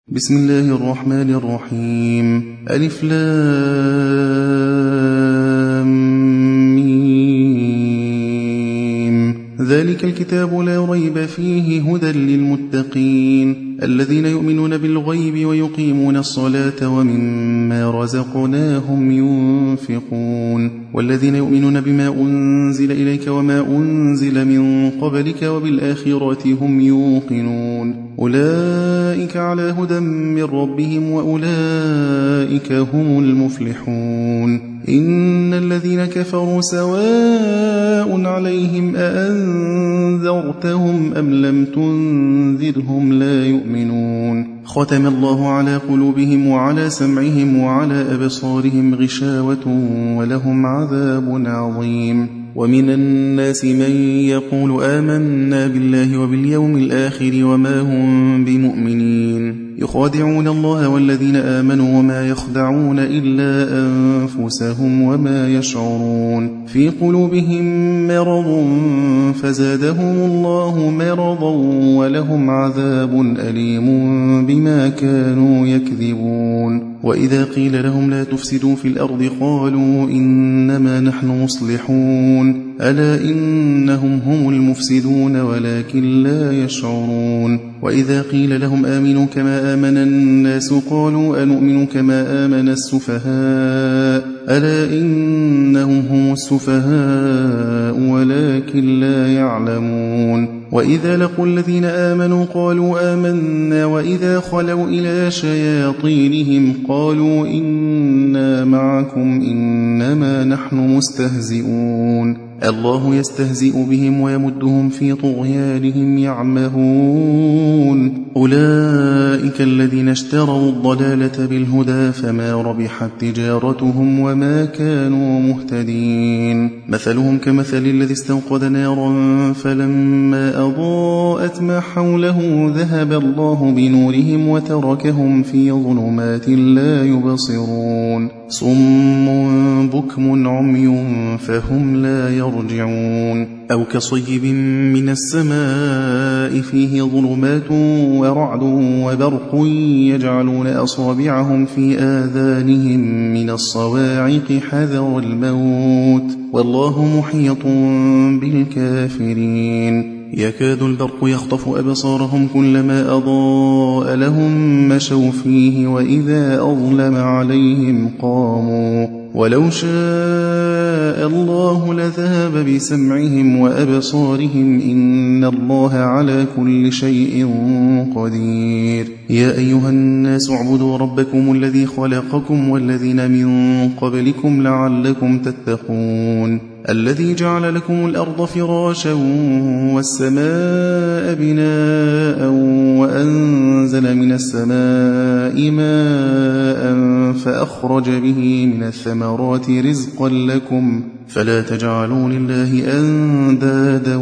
بسم الله الرحمن الرحيم. ألف لام ميم. ذلك الكتاب لا ريب فيه هدى للمتقين الذين يؤمنون بالغيب ويقيمون الصلاة ومما رزقناهم ينفقون والذين يؤمنون بما أنزل إليك وما أنزل من قبلك وبالآخرة هم يوقنون أولئك على هدى من ربهم وأولئك هم المفلحون. إن الذين كفروا سواء عليهم أأنذرتهم أم لم تنذرهم لا يؤمنون. ختم الله على قلوبهم وعلى سمعهم وعلى أبصارهم غشاوة ولهم عذاب عظيم. ومن الناس من يقول آمنا بالله وباليوم الآخر وما هم بمؤمنين يخادعون الله والذين آمنوا وما يخدعون إلا أنفسهم وما يشعرون. في قلوبهم مرض فزادهم الله مرضا ولهم عذاب أليم بما كانوا يكذبون. وإذا قيل لهم لا تفسدوا في الأرض قالوا إنما نحن مصلحون ألا إنهم هم المفسدون ولكن لا يشعرون. وإذا قيل لهم آمنوا كما آمن الناس قالوا أنؤمن كما آمن السفهاء ألا إنهم هم السفهاء ولكن لا يعلمون. وإذا لقوا الذين آمنوا قالوا آمنا وإذا خلوا إلى شياطينهم قالوا إنا معكم إنما نحن مستهزئون. الله يستهزئ بهم ويمدهم في طغيانهم يعمهون. أولئك الذين اشتروا الضلالة بالهدى فما ربحت تجارتهم وما كانوا مهتدين. مثلهم كمثل الذي استوقد نارا فلما أضاءت ما حوله ذهب الله بنورهم وتركهم في ظلمات لا يبصرون. صم بكم عمي فهم لا يرجعون. أو كصيب من السماء فيه ظلمات ورعد وبرق يجعلون أصابعهم في آذانهم من الصواعق حذر الموت والله محيط بالكافرين. يكاد البرق يخطف أبصارهم كلما أضاء لهم مشوا فيه وإذا أظلم عليهم قاموا ولو شاء الله لذهب بسمعهم وأبصارهم إن الله على كل شيء قدير. يا أيها الناس اعبدوا ربكم الذي خلقكم والذين من قبلكم لعلكم تتقون الذي جعل لكم الأرض فراشا والسماء بناء وأنزل من السماء ماء فأخرج به من الثمرات رزقا لكم فلا تجعلوا لله أندادا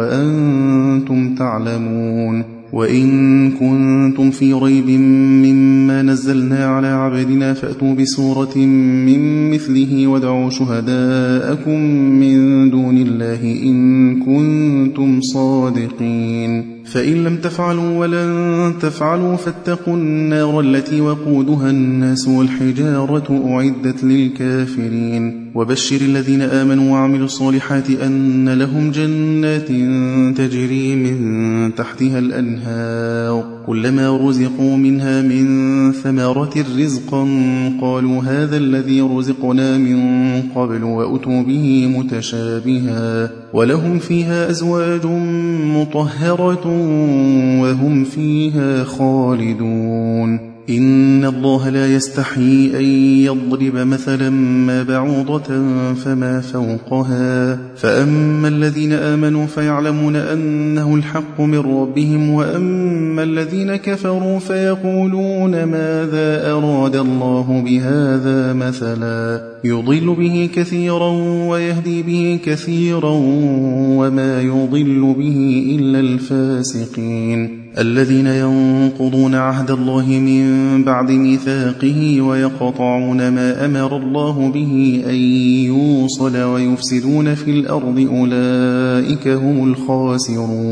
وأنتم تعلمون. وإن كنتم في ريب مما نزلنا على عبدنا فأتوا بسورة من مثله وادعوا شهداءكم من دون الله إن كنتم صادقين. فإن لم تفعلوا ولن تفعلوا فاتقوا النار التي وقودها الناس والحجارة أعدت للكافرين. وبشر الذين آمنوا وعملوا الصالحات أن لهم جنات تجري من تحتها الأنهار كلما رزقوا منها من ثمرة رزقا قالوا هذا الذي رزقنا من قبل وأتوا به متشابها ولهم فيها أزواج مطهرة وهم فيها خالدون. إن الله لا يستحيي أن يضرب مثلا ما بعوضة فما فوقها فأما الذين آمنوا فيعلمون أنه الحق من ربهم وأما الذين كفروا فيقولون ماذا أراد الله بهذا مثلا يضل به كثيرا ويهدي به كثيرا وما يضل به إلا الفاسقين الذين ينقضون عهد الله من بعد ميثاقه ويقطعون ما أمر الله به أن يوصل ويفسدون في الأرض أولئك هم الخاسرون.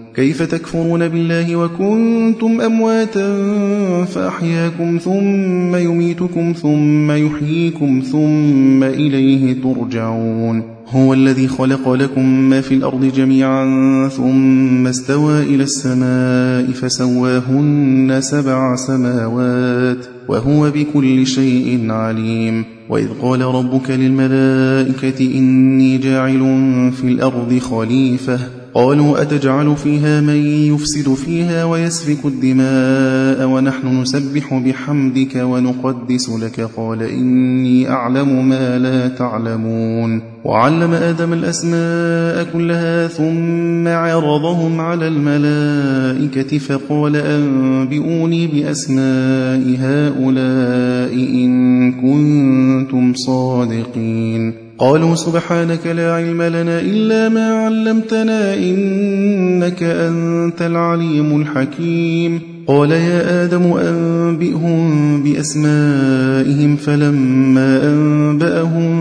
كيف تكفرون بالله وكنتم أمواتا فأحياكم ثم يميتكم ثم يحييكم ثم إليه ترجعون هو الذي خلق لكم ما في الأرض جميعا ثم استوى إلى السماء فسواهن 7 سماوات وهو بكل شيء عليم وإذ قال ربك للملائكة إني جاعل في الأرض خليفة قالوا أتجعل فيها من يفسد فيها ويسفك الدماء ونحن نسبح بحمدك ونقدس لك قال إني أعلم ما لا تعلمون وعلم آدم الأسماء كلها ثم عرضهم على الملائكة فقال أنبئوني بأسماء هؤلاء إن كنتم صادقين قالوا سبحانك لا علم لنا إلا ما علمتنا إنك أنت العليم الحكيم قال يا آدم أنبئهم بأسمائهم فلما أنبأهم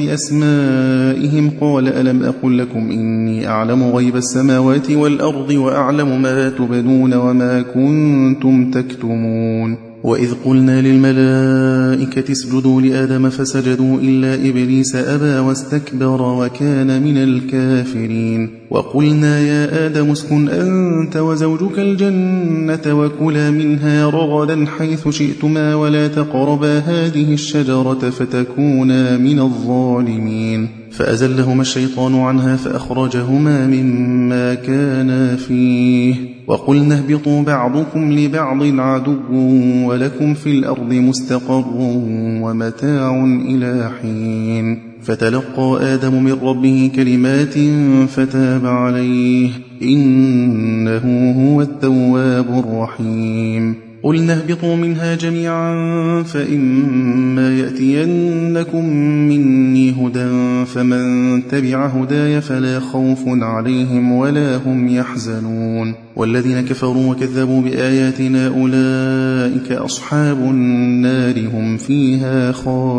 بأسمائهم قال ألم أقل لكم إني أعلم غيب السماوات والأرض وأعلم ما تبدون وما كنتم تكتمون وإذ قلنا للملائكة اسجدوا لآدم فسجدوا إلا إبليس أبى واستكبر وكان من الكافرين وقلنا يا آدم اسكن أنت وزوجك الجنة وكلا منها رغدا حيث شئتما ولا تقربا هذه الشجرة فتكونا من الظالمين فأزلهما الشيطان عنها فأخرجهما مما كانا فيه وقلنا اهبطوا بعضكم لبعض عدو ولكم في الأرض مستقر ومتاع إلى حين فتلقى آدم من ربه كلمات فتاب عليه إنه هو التواب الرحيم قلنا اهبطوا منها جميعا فإما يأتينكم مني هدى فمن تبع هداي فلا خوف عليهم ولا هم يحزنون والذين كفروا وكذبوا بآياتنا أولئك أصحاب النار هم فيها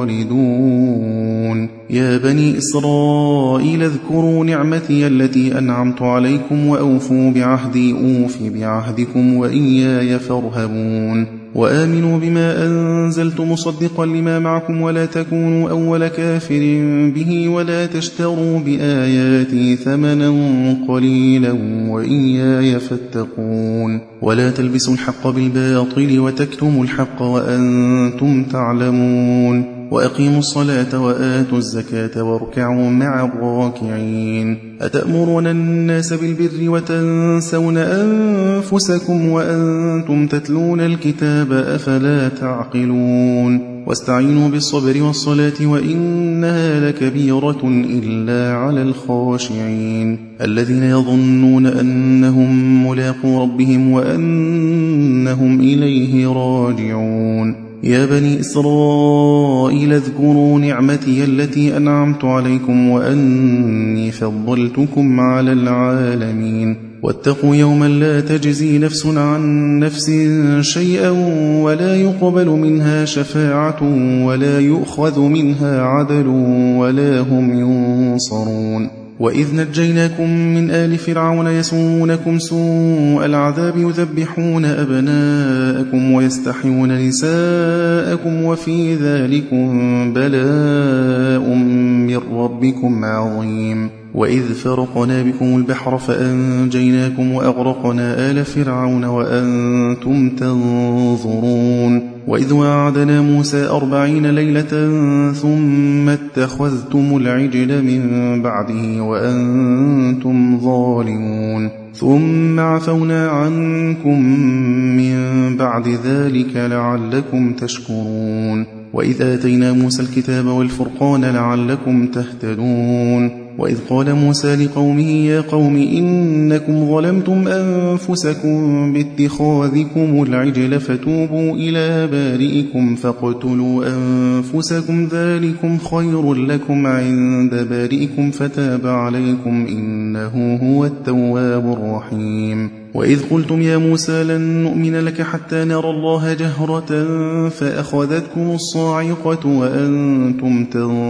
خالدون يا بني إسرائيل اذكروا نعمتي التي أنعمت عليكم وأوفوا بعهدي أوف بعهدكم وإياي فارهبون وآمنوا بما أنزلت مصدقا لما معكم ولا تكونوا أول كافر به ولا تشتروا بآياتي ثمنا قليلا وإياي فاتقون ولا تلبسوا الحق بالباطل وتكتموا الحق وأنتم تعلمون وأقيموا الصلاة وآتوا الزكاة واركعوا مع الراكعين أتأمرون الناس بالبر وتنسون أنفسكم وأنتم تتلون الكتاب أفلا تعقلون واستعينوا بالصبر والصلاة وإنها لكبيرة إلا على الخاشعين الذين يظنون أنهم ملاقو ربهم وأنهم إليه راجعون يا بني إسرائيل اذكروا نعمتي التي أنعمت عليكم وأني فضلتكم على العالمين واتقوا يوما لا تجزي نفس عن نفس شيئا ولا يقبل منها شفاعة ولا يؤخذ منها عدل ولا هم ينصرون وإذ نجيناكم من آل فرعون يسومونكم سوء العذاب يذبحون أبناءكم ويستحيون نساءكم وفي ذلكم بلاء من ربكم عظيم وإذ فرقنا بكم البحر فأنجيناكم وأغرقنا آل فرعون وأنتم تنظرون وإذ وعدنا موسى 40 ليلة ثم اتخذتم العجل من بعده وأنتم ظالمون ثم عفونا عنكم من بعد ذلك لعلكم تشكرون وإذ آتينا موسى الكتاب والفرقان لعلكم تهتدون وإذ قال موسى لقومه يا قوم إنكم ظلمتم أنفسكم باتخاذكم العجل فتوبوا إلى بارئكم فاقتلوا أنفسكم ذلكم خير لكم عند بارئكم فتاب عليكم إنه هو التواب الرحيم وإذ قلتم يا موسى لن نؤمن لك حتى نرى الله جهرة فأخذتكم الصاعقة وأنتم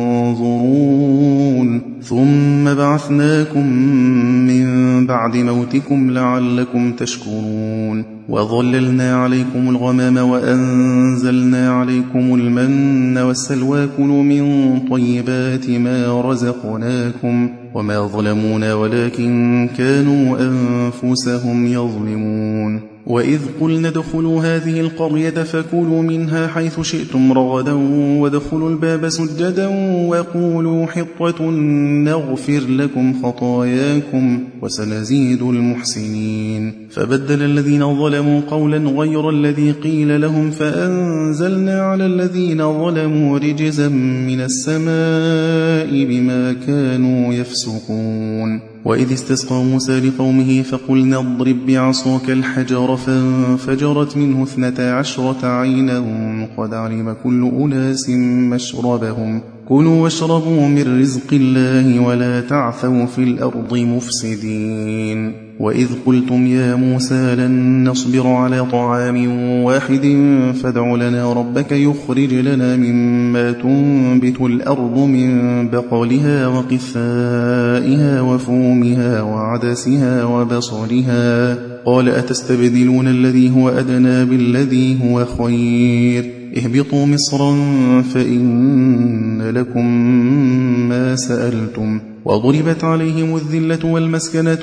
تنظرون ثم بعثناكم من بعد موتكم لعلكم تشكرون وظللنا عليكم الغمام وأنزلنا عليكم المن والسلوى كلوا من طيبات ما رزقناكم وما ظلمونا ولكن كانوا أنفسهم يظلمون وإذ قلنا ادخلوا هذه القرية فكلوا منها حيث شئتم رغدا وادخلوا الباب سجدا وقولوا حطة نغفر لكم خطاياكم وسنزيد المحسنين فبدل الذين ظلموا قولا غير الذي قيل لهم فأنزلنا على الذين ظلموا رجزا من السماء بما كانوا يفسقون وإذ استسقى موسى لقومه فقلنا اضرب بعصاك الحجر فانفجرت منه 12 عينا قد علم كل أناس مشربهم كلوا واشربوا من رزق الله ولا تعثوا في الأرض مفسدين وإذ قلتم يا موسى لن نصبر على طعام واحد فادع لنا ربك يخرج لنا مما تنبت الأرض من بقلها وقثائها وفومها وعدسها وبصلها قال أتستبدلون الذي هو أدنى بالذي هو خير اهبطوا مصرا فإن لكم ما سألتم وضربت عليهم الذلة والمسكنة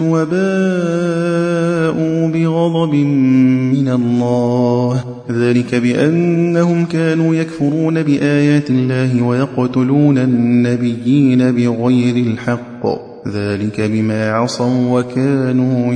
وباءوا بغضب من الله ذلك بأنهم كانوا يكفرون بآيات الله ويقتلون النبيين بغير الحق ذلك بما عصوا وكانوا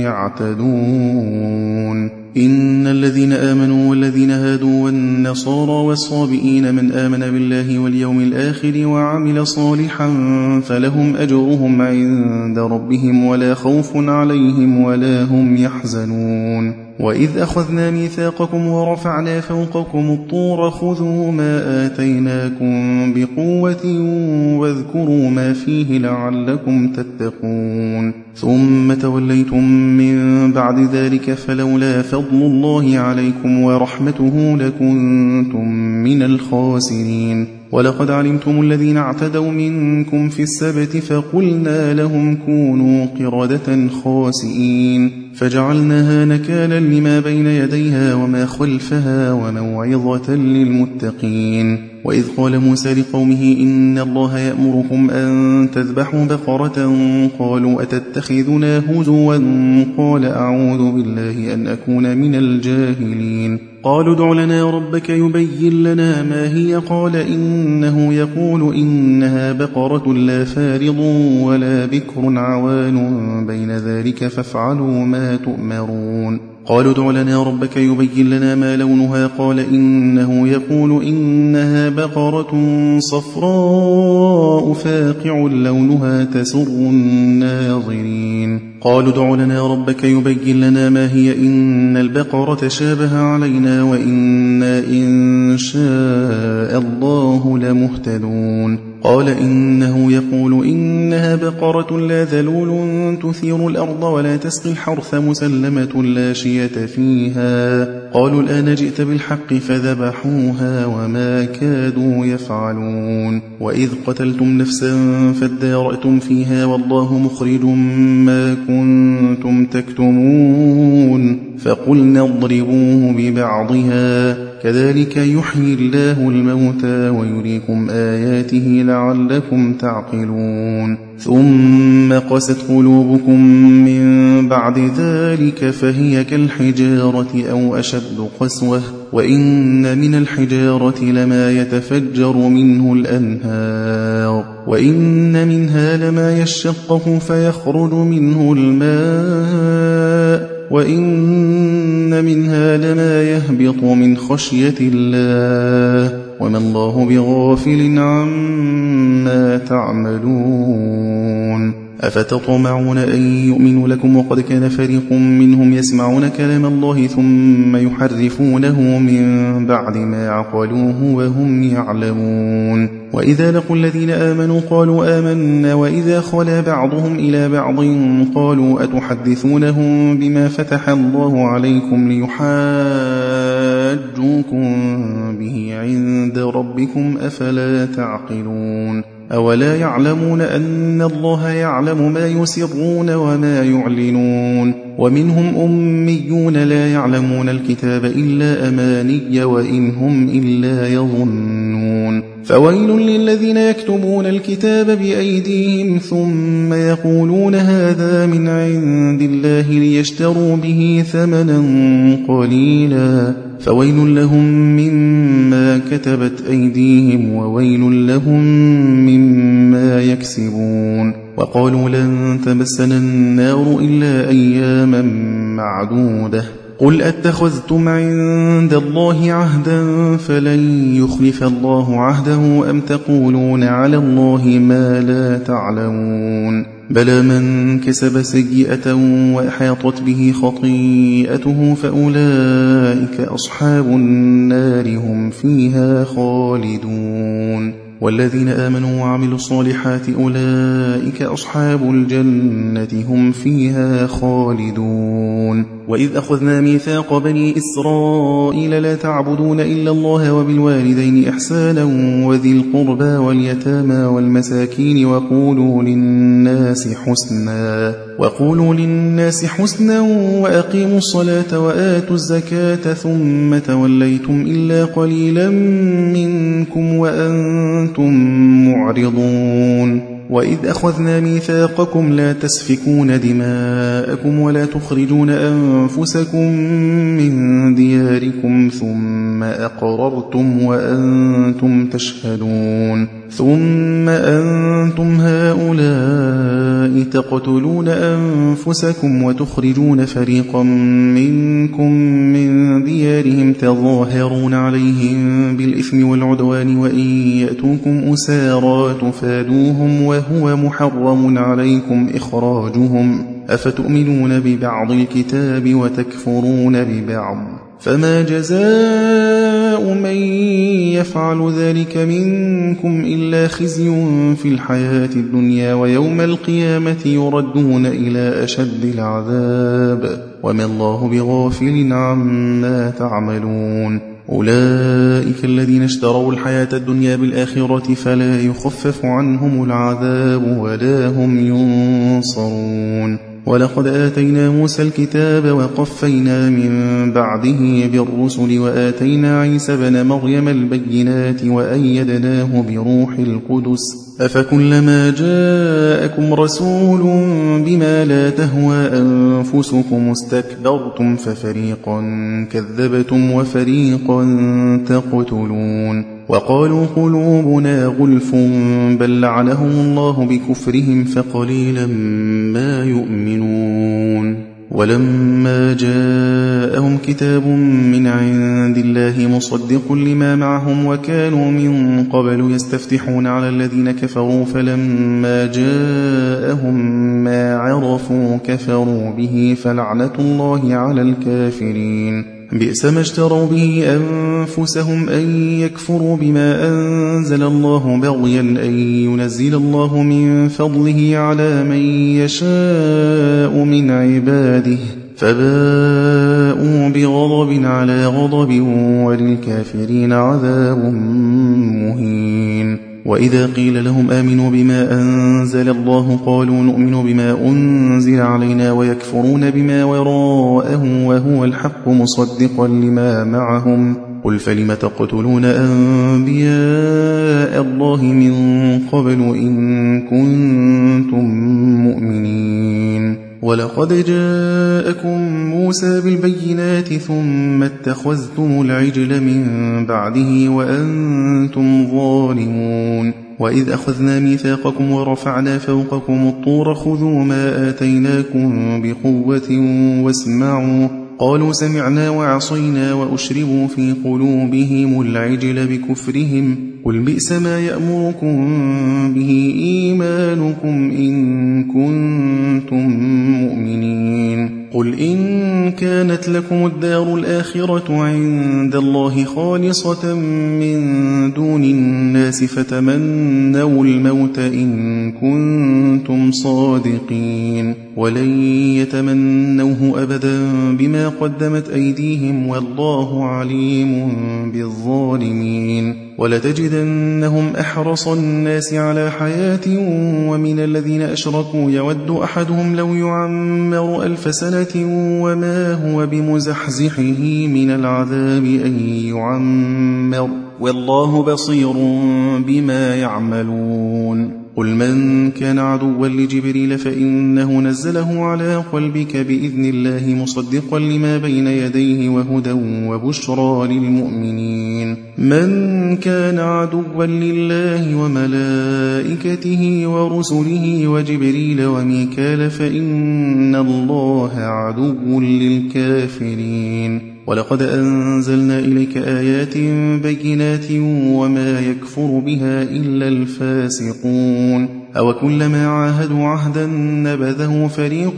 يعتدون إن الذين آمنوا والذين هادوا والنصارى والصابئين من آمن بالله واليوم الآخر وعمل صالحا فلهم أجرهم عند ربهم ولا خوف عليهم ولا هم يحزنون وإذ أخذنا ميثاقكم ورفعنا فوقكم الطور خذوا ما آتيناكم بقوة واذكروا ما فيه لعلكم تتقون ثم توليتم من بعد ذلك فلولا فضل الله عليكم ورحمته لكنتم من الخاسرين ولقد علمتم الذين اعتدوا منكم في السبت فقلنا لهم كونوا قردة خاسئين فجعلناها نكالا لما بين يديها وما خلفها وموعظة للمتقين وإذ قال موسى لقومه إن الله يأمركم أن تذبحوا بقرة قالوا أتتخذنا هزوا قال أعوذ بالله أن أكون من الجاهلين قالوا ادع لنا ربك يبين لنا ما هي قال إنه يقول إنها بقرة لا فارض ولا بكر عوان بين ذلك فافعلوا ما تؤمرون قالوا ادع لنا ربك يبين لنا ما لونها قال إنه يقول إنها بقرة صفراء فاقع لونها تسر الناظرين قالوا ادع لنا ربك يبين لنا ما هي إن البقرة شابه علينا وإنا إن شاء الله لمهتدون قال إنه يقول إنها بقرة لا ذلول تثير الأرض ولا تسقي الحرث مسلمة لا شية فيها قالوا الآن جئت بالحق فذبحوها وما كادوا يفعلون وإذ قتلتم نفسا فادارأتم فيها والله مخرج ما كنتم تكتمون فقلنا اضربوه ببعضها كذلك يحيي الله الموتى ويريكم آياته لعلكم تعقلون ثم قست قلوبكم من بعد ذلك فهي كالحجارة أو أشد قسوة وإن من الحجارة لما يتفجر منه الأنهار وإن منها لما يشقق فيخرج منه الماء وإن منها لما يهبط من خشية الله وما الله بغافل عما تعملون أفتطمعون أن يؤمنوا لكم وقد كان فريق منهم يسمعون كلام الله ثم يحرفونه من بعد ما عقلوه وهم يعلمون وإذا لقوا الذين آمنوا قالوا آمنا وإذا خلا بعضهم إلى بعض قالوا أتحدثونهم بما فتح الله عليكم ليحاجوكم به عند ربكم أفلا تعقلون أولا يعلمون أن الله يعلم ما يسرون وما يعلنون ومنهم أميون لا يعلمون الكتاب إلا أماني وإن هم إلا يظنون فويل للذين يكتبون الكتاب بأيديهم ثم يقولون هذا من عند الله ليشتروا به ثمنا قليلا فويل لهم مما كتبت أيديهم وويل لهم مما يكسبون وقالوا لن تمسنا النار إلا أياما معدودة قل أتخذتم عند الله عهدا فلن يخلف الله عهده أم تقولون على الله ما لا تعلمون بلى من كسب سيئة وأحاطت به خطيئته فأولئك أصحاب النار هم فيها خالدون والذين آمنوا وعملوا الصالحات أولئك أصحاب الجنة هم فيها خالدون وإذ أخذنا ميثاق بني إسرائيل لا تعبدون إلا الله وبالوالدين إحسانا وذي القربى واليتامى والمساكين وقولوا للناس حسنا وأقيموا الصلاة وآتوا الزكاة ثم توليتم إلا قليلا منكم وأنتم معرضون وإذ أخذنا ميثاقكم لا تسفكون دماءكم ولا تخرجون أنفسكم من دياركم ثم أقررتم وأنتم تشهدون ثم أنتم هؤلاء تقتلون أنفسكم وتخرجون فريقا منكم من ديارهم تظاهرون عليهم بالإثم والعدوان وإن يأتوكم أسارى تفادوهم وهو محرم عليكم إخراجهم أفتؤمنون ببعض الكتاب وتكفرون ببعض فما جزاء من يفعل ذلك منكم إلا خزي في الحياة الدنيا ويوم القيامة يردون إلى أشد العذاب وما الله بغافل عما تعملون أولئك الذين اشتروا الحياة الدنيا بالآخرة فلا يخفف عنهم العذاب ولا هم ينصرون ولقد آتينا موسى الكتاب وقفينا من بعده بالرسل وآتينا عيسى بن مريم البينات وأيدناه بروح القدس أفكلما جاءكم رسول بما لا تهوى أنفسكم استكبرتم ففريقا كذبتم وفريقا تقتلون وقالوا قلوبنا غلف بل لعنهم الله بكفرهم فقليلا ما يؤمنون ولما جاءهم كتاب من عند الله مصدق لما معهم وكانوا من قبل يستفتحون على الذين كفروا فلما جاءهم ما عرفوا كفروا به فلعنة الله على الكافرين بئس ما اشتروا به أنفسهم أن يكفروا بما أنزل الله بغيا أن ينزل الله من فضله على من يشاء من عباده فباءوا بغضب على غضب وللكافرين عذاب مهين وإذا قيل لهم آمنوا بما أنزل الله قالوا نؤمن بما أنزل علينا ويكفرون بما وراءه وهو الحق مصدقا لما معهم قل فلم تقتلون أنبياء الله من قبل إن كنتم مؤمنين ولقد جاءكم موسى بالبينات ثم اتخذتم العجل من بعده وأنتم ظالمون وإذ أخذنا ميثاقكم ورفعنا فوقكم الطور خذوا ما آتيناكم بقوة واسمعوا قالوا سمعنا وعصينا وأشربوا في قلوبهم العجل بكفرهم قل بئس ما يأمركم به إيمانكم إن كنتم مؤمنين قل إن كانت لكم الدار الآخرة عند الله خالصة من دون الناس فتمنوا الموت إن كنتم صادقين ولن يتمنوه أبدا بما قدمت أيديهم والله عليم بالظالمين ولتجدنهم أحرص الناس على حياة ومن الذين أشركوا يود أحدهم لو يعمر 1000 سنة وما هو بمزحزحه من العذاب أن يعمر والله بصير بما يعملون قل من كان عدوا لجبريل فإنه نزله على قلبك بإذن الله مصدقا لما بين يديه وهدى وبشرى للمؤمنين من كان عدوا لله وملائكته ورسله وجبريل وميكال فإن الله عدو للكافرين ولقد أنزلنا إليك آيات بينات وما يكفر بها إلا الفاسقون أو كلما عاهدوا عهدا نبذه فريق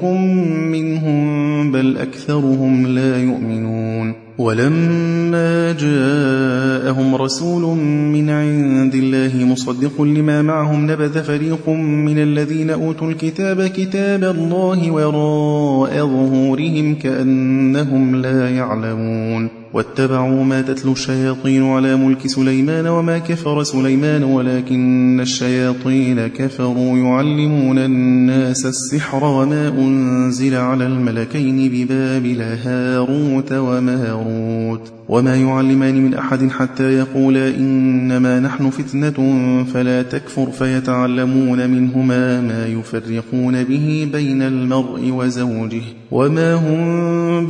منهم بل أكثرهم لا يؤمنون ولما جاءهم رسول من عند الله مصدق لما معهم نبذ فريق من الذين أوتوا الكتاب كتاب الله وراء ظهورهم كأنهم لا يعلمون واتبعوا ما تتلو الشياطين على ملك سليمان وما كفر سليمان ولكن الشياطين كفروا يعلمون الناس السحر وما أنزل على الملكين ببابل هاروت وماروت وما يعلمان من أحد حتى يقولا إنما نحن فتنة فلا تكفر فيتعلمون منهما ما يفرقون به بين المرء وزوجه وما هم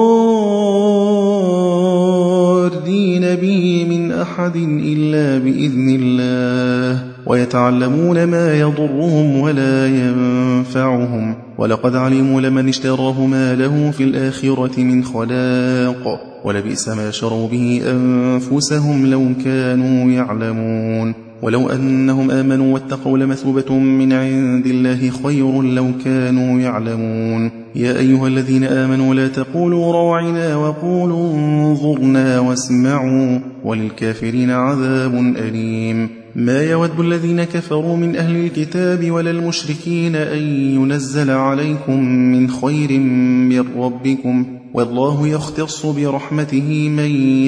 بضارين به من أحد إلا بإذن الله ويتعلمون ما يضرهم ولا ينفعهم ولقد علموا لمن اشتراه ما له في الآخرة من خلاق ولبئس ما شروا به أنفسهم لو كانوا يعلمون ولو أنهم آمنوا واتقوا لمثوبة من عند الله خير لو كانوا يعلمون يا أيها الذين آمنوا لا تقولوا راعنا وقولوا انظرنا واسمعوا وللكافرين عذاب أليم ما يود الذين كفروا من أهل الكتاب ولا المشركين أن ينزل عليكم من خير من ربكم والله يختص برحمته من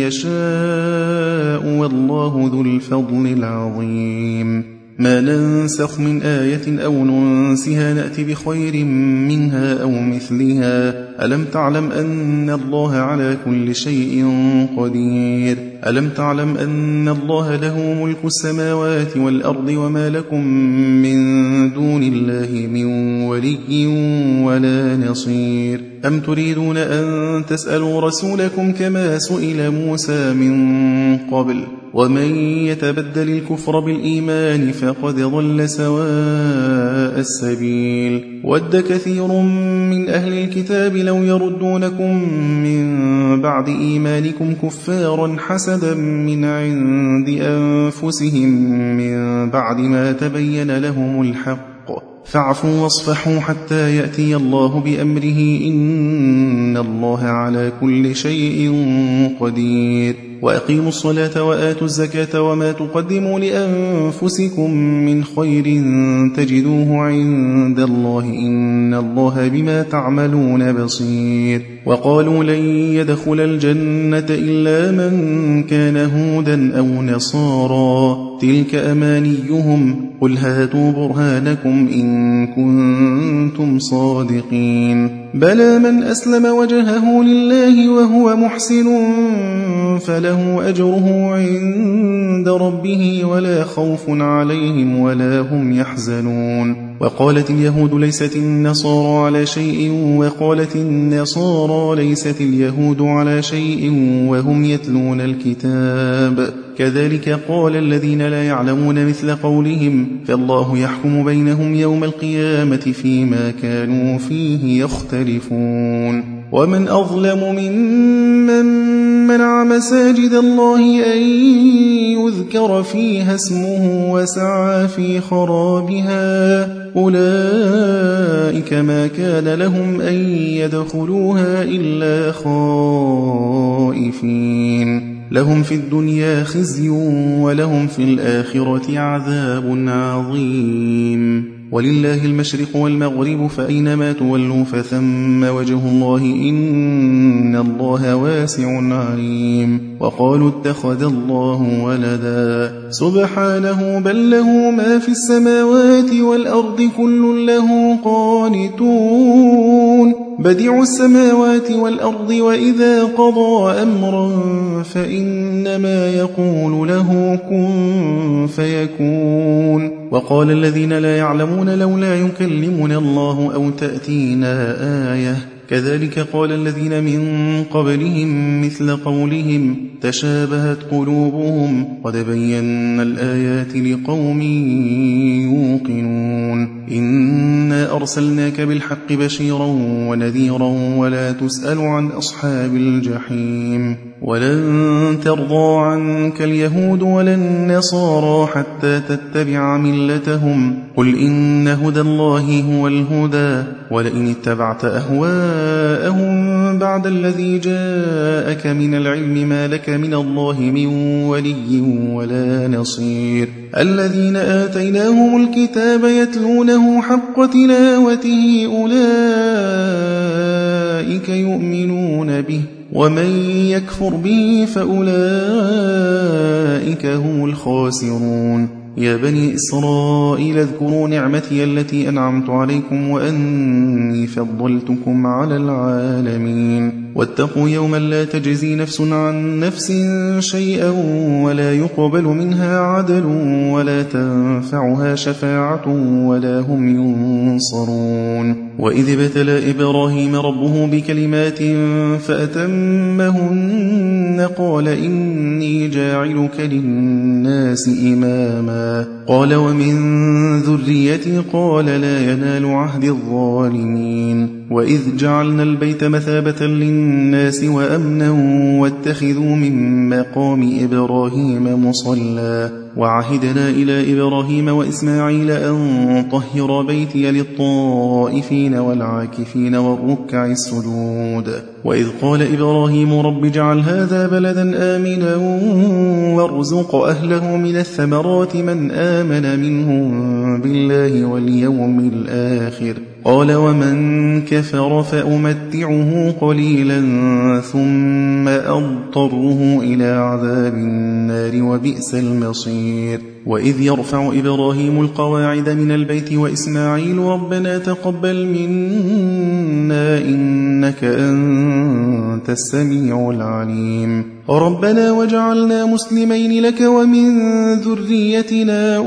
يشاء والله ذو الفضل العظيم ما ننسخ من آية أو ننسها نأتي بخير منها أو مثلها ألم تعلم أن الله على كل شيء قدير ألم تعلم أن الله له ملك السماوات والأرض وما لكم من دون الله من ولي ولا نصير أم تريدون أن تسألوا رسولكم كما سئل موسى من قبل ومن يتبدل الكفر بالإيمان فقد ضل سواء السبيل ود كثير من أهل الكتاب لو يردونكم من بعد إيمانكم كفارا حسدا من عند أنفسهم من بعد ما تبين لهم الحق فاعفوا واصفحوا حتى يأتي الله بأمره إن الله على كل شيء قدير وأقيموا الصلاة وآتوا الزكاة وما تقدموا لأنفسكم من خير تجدوه عند الله إن الله بما تعملون بصير وقالوا لن يدخل الجنة إلا من كان هودا أو نصارى تلك أمانيهم قل هاتوا برهانكم إن كنتم صادقين بلى من أسلم وجهه لله وهو محسن فله أجره عند ربه ولا خوف عليهم ولا هم يحزنون وقالت اليهود ليست النصارى على شيء وقالت النصارى ليست اليهود على شيء وهم يتلون الكتاب كذلك قال الذين لا يعلمون مثل قولهم فالله يحكم بينهم يوم القيامة فيما كانوا فيه يختلفون يختلفون ومن أظلم ممن منع مساجد الله أن يذكر فيها اسمه وسعى في خرابها أولئك ما كان لهم أن يدخلوها إلا خائفين لهم في الدنيا خزي ولهم في الآخرة عذاب عظيم ولله المشرق والمغرب فأينما تولوا فثم وجه الله إن الله واسع عليم وقالوا اتخذ الله ولدا سبحانه بل له ما في السماوات والأرض كل له قانتون بديع السماوات والأرض وإذا قضى أمرا فإنما يقول له كن فيكون وقال الذين لا يعلمون لولا يكلمنا الله أو تأتينا آية كذلك قال الذين من قبلهم مثل قولهم تشابهت قلوبهم قد بينا الآيات لقوم يوقنون إنا أرسلناك بالحق بشيرا ونذيرا ولا تسأل عن أصحاب الجحيم ولن ترضى عنك اليهود ولا النصارى حتى تتبع ملتهم قل إن هدى الله هو الهدى ولئن اتبعت أهواءهم بعد الذي جاءك من العلم ما لك من الله من ولي ولا نصير الذين آتيناهم الكتاب يتلونه حق تلاوته أولئك يؤمنون به ومن يكفر به فأولئك هم الخاسرون يا بني إسرائيل اذكروا نعمتي التي أنعمت عليكم وأني فضلتكم على العالمين واتقوا يوما لا تجزي نفس عن نفس شيئا ولا يقبل منها عدل ولا تنفعها شفاعة ولا هم ينصرون وإذ ابتلى إبراهيم ربه بكلمات فأتمهن قال إني جاعلك للناس إماما قال ومن ذريتي قال لا ينال عهد الظالمين وإذ جعلنا البيت مثابة للناس وأمنا واتخذوا من مقام إبراهيم مصلى وعهدنا إلى إبراهيم وإسماعيل أن طهر بيتي للطائفين والعاكفين والركع السجود وإذ قال إبراهيم رب اجعل هذا بلدا آمنا وارزق أهله من الثمرات من آمن منهم بالله واليوم الآخر قال ومن كفر فأمتعه قليلا ثم أضطره إلى عذاب النار وبئس المصير وإذ يرفع إبراهيم القواعد من البيت وإسماعيل ربنا تقبل منا إنك أنت السميع العليم ربنا وجعلنا مسلمين لك ومن ذريتنا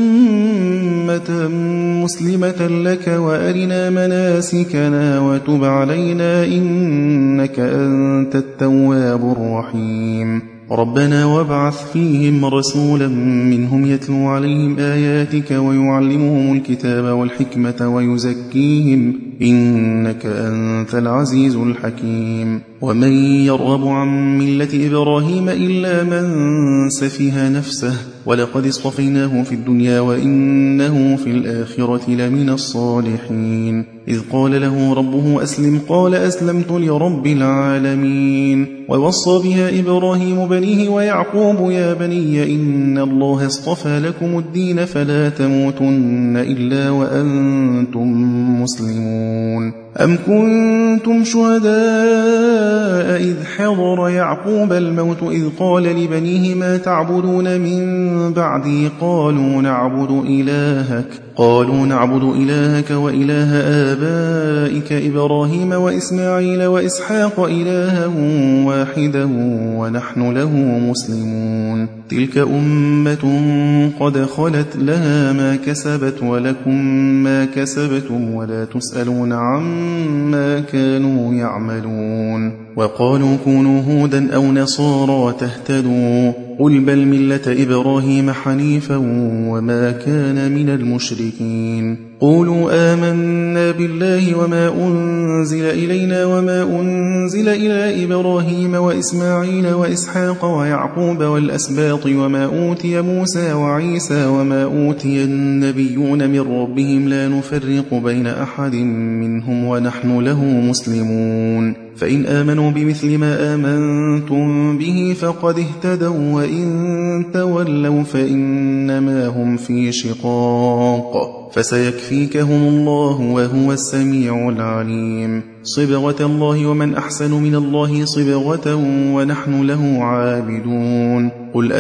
أمة مسلمة لك وأرنا مناسكنا وتب علينا إنك أنت التواب الرحيم ربنا وابعث فيهم رسولا منهم يتلو عليهم آياتك ويعلمهم الكتاب والحكمة ويزكيهم إنك أنت العزيز الحكيم ومن يرغب عن ملة إبراهيم إلا من سفه نفسه ولقد اصطفيناه في الدنيا وإنه في الآخرة لمن الصالحين إذ قال له ربه أسلم قال أسلمت لرب العالمين ووصى بها إبراهيم بنيه ويعقوب يا بني إن الله اصطفى لكم الدين فلا تموتن إلا وأنتم مسلمون أم كنتم شهداء إذ حضر يعقوب الموت إذ قال لبنيه ما تعبدون من بعدي قالوا نعبد إلهك وإله آبائك إبراهيم وإسماعيل وإسحاق إلها واحدا ونحن له مسلمون تلك أمة قد خلت لها ما كسبت ولكم ما كسبتم ولا تسألون عما كانوا يعملون وقالوا كونوا هودا أو نصارى تهتدوا قل بل ملة إبراهيم حنيفا وما كان من المشركين قولوا آمنا بالله وما أنزل إلينا وما أنزل إلى إبراهيم وإسماعيل وإسحاق ويعقوب والأسباط وما أوتي موسى وعيسى وما أوتي النبيون من ربهم لا نفرق بين أحد منهم ونحن له مسلمون فإن آمنوا بمثل ما آمنتم به فقد اهتدوا وإن تولوا فإنما هم في شقاق فسيكفيكهم الله وهو السميع العليم صبغة الله ومن أحسن من الله صبغة ونحن له عابدون قل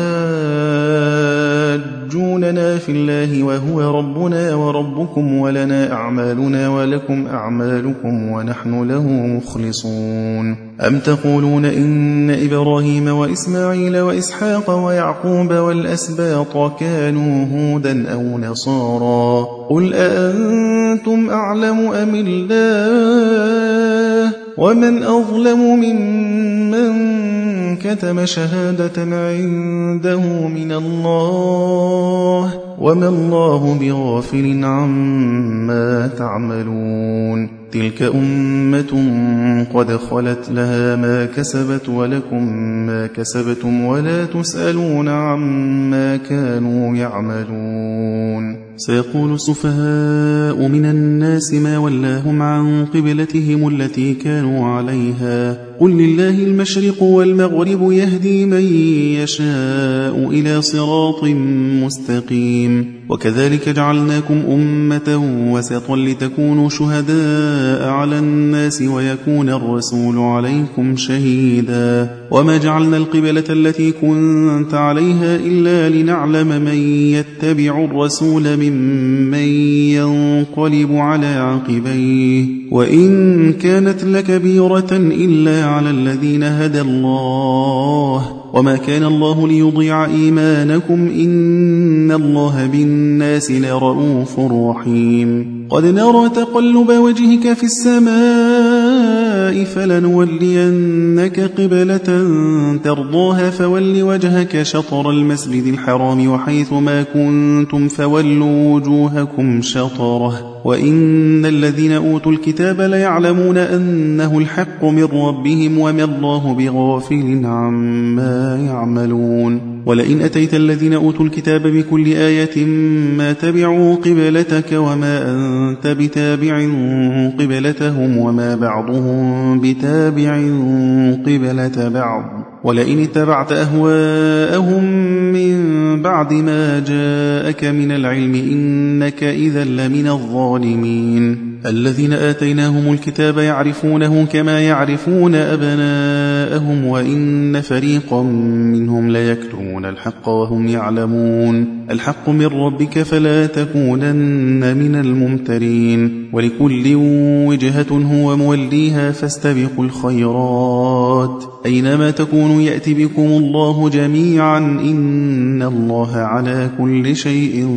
أتحاجوننا في الله وهو ربنا وربكم ولنا أعمالنا ولكم أعمالكم ونحن له مخلصون أم تقولون إن إبراهيم وإسماعيل وإسحاق ويعقوب والأسباط كانوا هودا أو نصارى قل أأنتم أعلم أم الله ومن أظلم ممن كتم شهادة عنده من الله وما الله بغافل عما تعملون تلك أمة قد خلت لها ما كسبت ولكم ما كسبتم ولا تسألون عما كانوا يعملون سيقول السفهاء من الناس ما ولاهم عن قبلتهم التي كانوا عليها قل لله المشرق والمغرب يهدي من يشاء إلى صراط مستقيم وكذلك جعلناكم أمة وسطا لتكونوا شهداء على الناس ويكون الرسول عليكم شهيدا وما جعلنا القبلة التي كنت عليها إلا لنعلم من يتبع الرسول ممن ينقلب على عقبيه وإن كانت لكبيرة إلا على الذين هدى الله وما كان الله ليضيع إيمانكم إن الله بالناس لرؤوف رحيم قد نرى تقلب وجهك في السماء فلنولينك قبلة ترضاها فول وجهك شطر المسجد الحرام وحيث ما كنتم فولوا وجوهكم شطره وإن الذين أوتوا الكتاب ليعلمون أنه الحق من ربهم وما الله بغافل عما يعملون ولئن أتيت الذين أوتوا الكتاب بكل آية ما تبعوا قبلتك وما أنت بتابع قبلتهم وما بعضهم بتابع قبلة بعض ولئن اتبعت أهواءهم من بعد ما جاءك من العلم إنك إذا لمن الظالمين الذين آتيناهم الكتاب يعرفونه كما يعرفون أبناءهم وإن فريقا منهم ليكتمون الحق وهم يعلمون الحق من ربك فلا تكونن من الممترين ولكل وجهة هو موليها فاستبقوا الخيرات أينما تكونوا يأتي بكم الله جميعا إن الله على كل شيء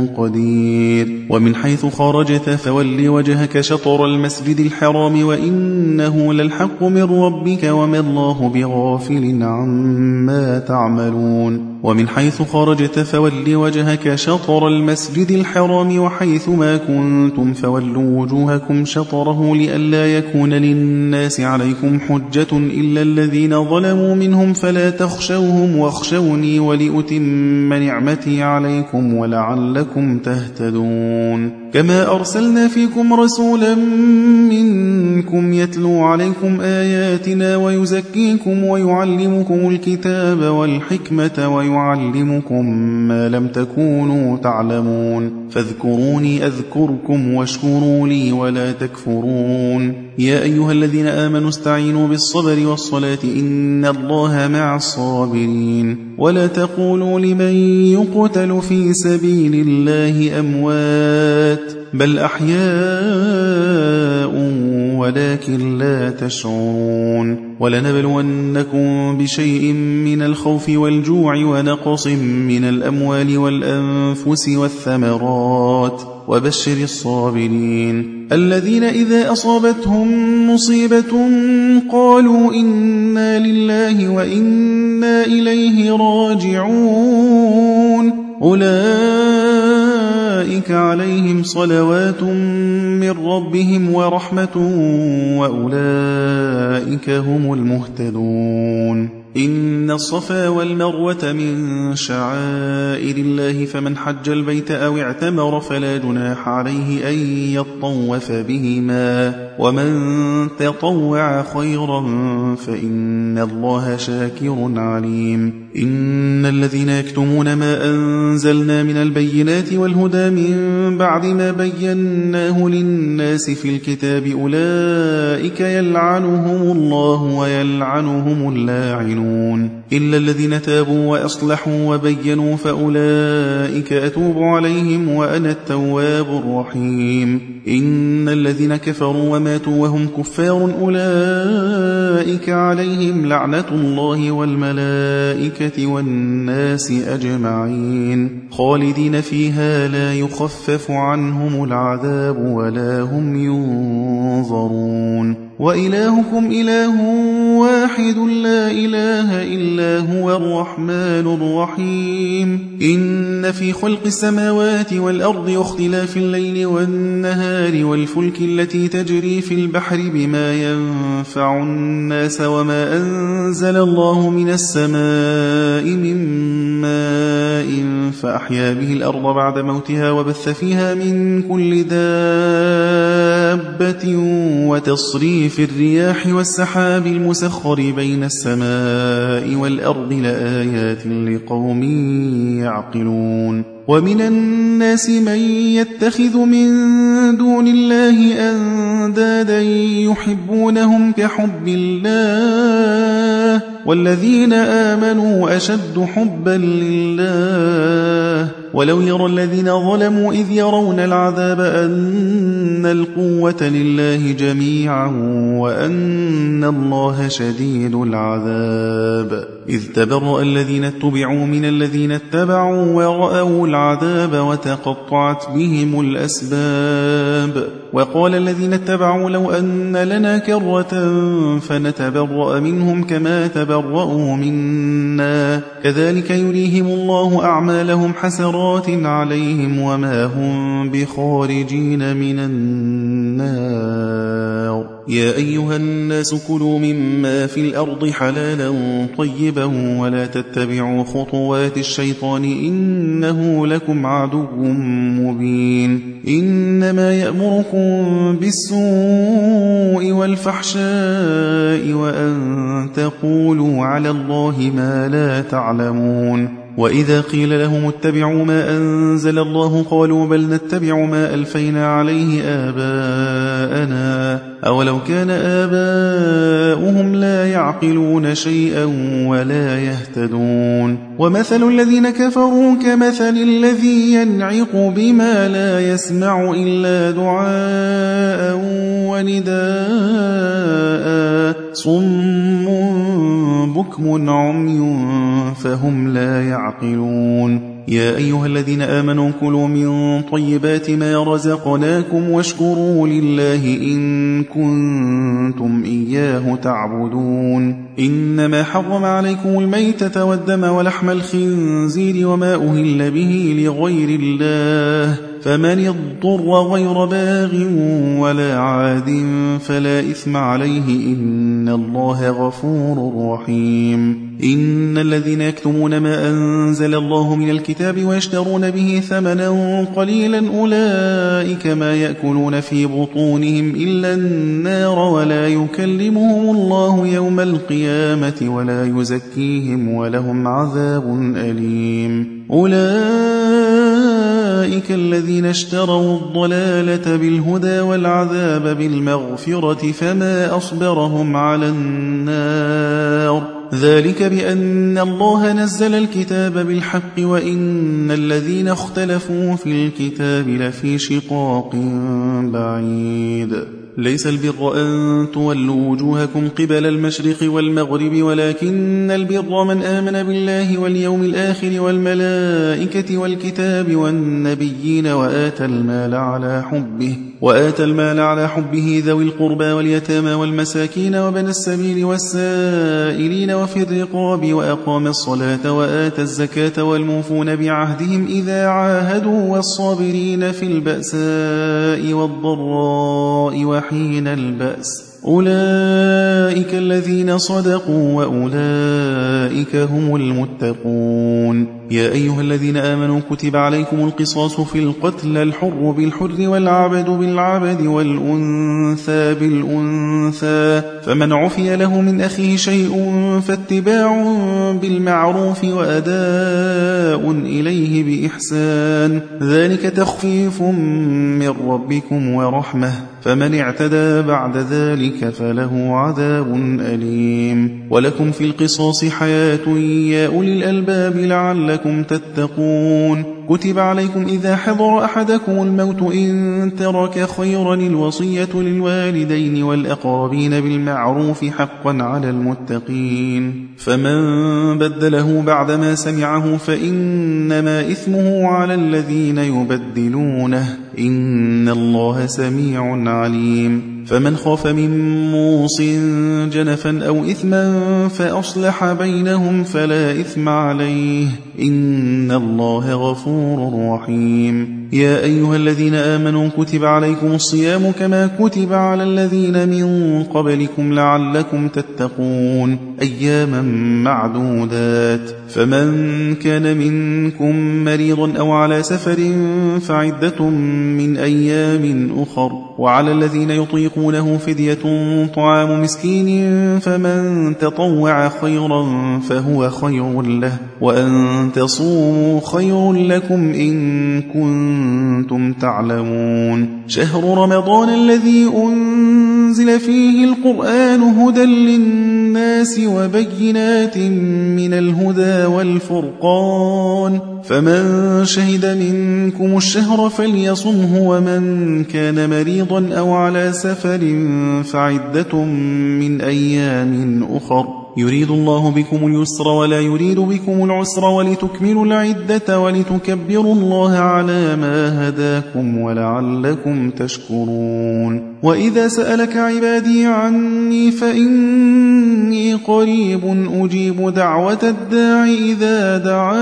قدير ومن حيث خرجت فول وجهك شطر المسجد الحرام وإنه للحق من ربك وما الله بغافل عما تعملون ومن حيث خرجت فول وجهك شطر المسجد الحرام وحيث ما كنتم فولوا وجوهكم شطره لئلا يكون للناس عليكم حجة إلا الذين ظلموا منهم فلا تخشوهم واخشوني ولأتم نعمتي عليكم ولعلكم تهتدون كما أرسلنا فيكم رسولا منكم يتلو عليكم آياتنا ويزكيكم ويعلمكم الكتاب والحكمة ويعلمكم ما لم تكونوا تعلمون فاذكروني أذكركم واشكروا لي ولا تكفرون يا أيها الذين آمنوا استعينوا بالصبر والصلاة إن الله مع الصابرين ولا تقولوا لمن يقتل في سبيل الله أموات بل أحياء ولكن لا تشعرون ولنبلونكم بشيء من الخوف والجوع ونقص من الأموال والأنفس والثمرات وبشر الصابرين الذين إذا أصابتهم مصيبة قالوا إنا لله وإنا إليه راجعون أولئك عليهم صلوات من ربهم ورحمة وأولئك هم المهتدون إن الصفا والمروة من شعائر الله فمن حج البيت أو اعتمر فلا جناح عليه أن يطوف بهما ومن تطوع خيرا فإن الله شاكر عليم إن الذين يكتمون ما أنزلنا من البينات والهدى من بعد ما بيناه للناس في الكتاب أولئك يلعنهم الله ويلعنهم اللاعنون إلا الذين تابوا وأصلحوا وبينوا فأولئك أتوب عليهم وأنا التواب الرحيم إن الذين كفروا وماتوا وهم كفار أولئك عليهم لعنة الله والملائكة والناس أجمعين خالدين فيها لا يخفف عنهم العذاب ولا هم ينظرون وإلهكم إله واحد لا إله إلا هو الرحمن الرحيم إن في خلق السماوات والأرض واختلاف الليل والنهار والفلك التي تجري في البحر بما ينفع الناس وما أنزل الله من السماء من ماء فأحيا به الأرض بعد موتها وبث فيها من كل دابة وتصريف الرياح والسحاب المسخر بين السماء والأرض لآيات لقوم يعقلون ومن الناس من يتخذ من دون الله أندادا يحبونهم كحب الله والذين آمنوا أشد حبا لله ولو يرى الذين ظلموا إذ يرون العذاب أن القوة لله جميعا وأن الله شديد العذاب إذ تبرأ الذين اتبعوا من الذين اتبعوا ورأوا العذاب وتقطعت بهم الأسباب وقال الذين اتبعوا لو أن لنا كرة فنتبرأ منهم كما تبرأوا منا كذلك يريهم الله أعمالهم حسرات عليهم وما هم بخارجين من النار يا أيها الناس كلوا مما في الأرض حلالا طيبا ولا تتبعوا خطوات الشيطان إنه لكم عدو مبين إنما يأمركم بالسوء والفحشاء وأن تقولوا على الله ما لا تعلمون وإذا قيل لهم اتبعوا ما أنزل الله قالوا بل نتبع ما ألفينا عليه آباءنا أولو كان آباؤهم لا يعقلون شيئا ولا يهتدون ومثل الذين كفروا كمثل الذي ينعق بما لا يسمع إلا دعاء ونداء صم بكم عمي فهم لا يعقلون يا أيها الذين آمنوا كلوا من طيبات ما رزقناكم واشكروا لله إن كنتم إياه تعبدون إنما حرم عليكم الميتة والدم ولحم الخنزير وما أهل به لغير الله فمن اضطر غير باغ ولا عاد فلا إثم عليه إن الله غفور رحيم إن الذين يكتمون ما أنزل الله من الكتاب ويشترون به ثمنا قليلا أولئك ما يأكلون في بطونهم إلا النار ولا يكلمهم الله يوم القيامة ولا يزكيهم ولهم عذاب أليم أولئك الذين اشتروا الضلالة بالهدى والعذاب بالمغفرة فما أصبرهم على النار ذلك بأن الله نزل الكتاب بالحق وإن الذين اختلفوا في الكتاب لفي شقاق بعيد ليس البر أن تولوا وجوهكم قبل المشرق والمغرب ولكن البر من آمن بالله واليوم الآخر والملائكة والكتاب والنبيين وآتى المال على حبه ذوي القربى واليتامى والمساكين وبني السبيل والسائلين وفي الرقاب وأقام الصلاة وآتى الزكاة والموفون بعهدهم إذا عاهدوا والصابرين في البأساء والضراء وحين البأس أولئك الذين صدقوا وأولئك هم المتقون. يا أيها الذين آمنوا كتب عليكم القصاص في القتل الحر بالحر والعبد بالعبد والأنثى بالأنثى فمن عفي له من أخيه شيء فاتباع بالمعروف وأداء إليه بإحسان ذلك تخفيف من ربكم ورحمة فمن اعتدى بعد ذلك فله عذاب أليم. ولكم في القصاص حياة يا أولي الألباب لعلكم تتقون. كتب عليكم إذا حضر أحدكم الموت إن ترك خيرا الوصية للوالدين والأقربين بالمعروف حقا على المتقين فمن بدله بعدما سمعه فإنما إثمه على الذين يبدلونه إن الله سميع عليم. فمن خاف من موص جنفا أو إثما فأصلح بينهم فلا إثم عليه إن الله غفور رحيم. يا أيها الذين آمنوا كتب عليكم الصيام كما كتب على الذين من قبلكم لعلكم تتقون أياما معدودات فمن كان منكم مريضا أو على سفر فعدة من أيام أخر وعلى الذين يطيقونه فدية طعام مسكين فمن تطوع خيرا فهو خير له وأن تصوموا خير لكم إن كنتم تعلمون. شهر رمضان الذي أنزل فيه القرآن هدى للناس وبينات من الهدى والفرقان فمن شهد منكم الشهر فليصمه ومن كان مريضا أو على سفر فعدة من أيام أخر يريد الله بكم اليسر ولا يريد بكم العسر ولتكملوا العدة ولتكبروا الله على ما هداكم ولعلكم تشكرون. وإذا سألك عبادي عني فإني قريب أجيب دعوة الداع إذا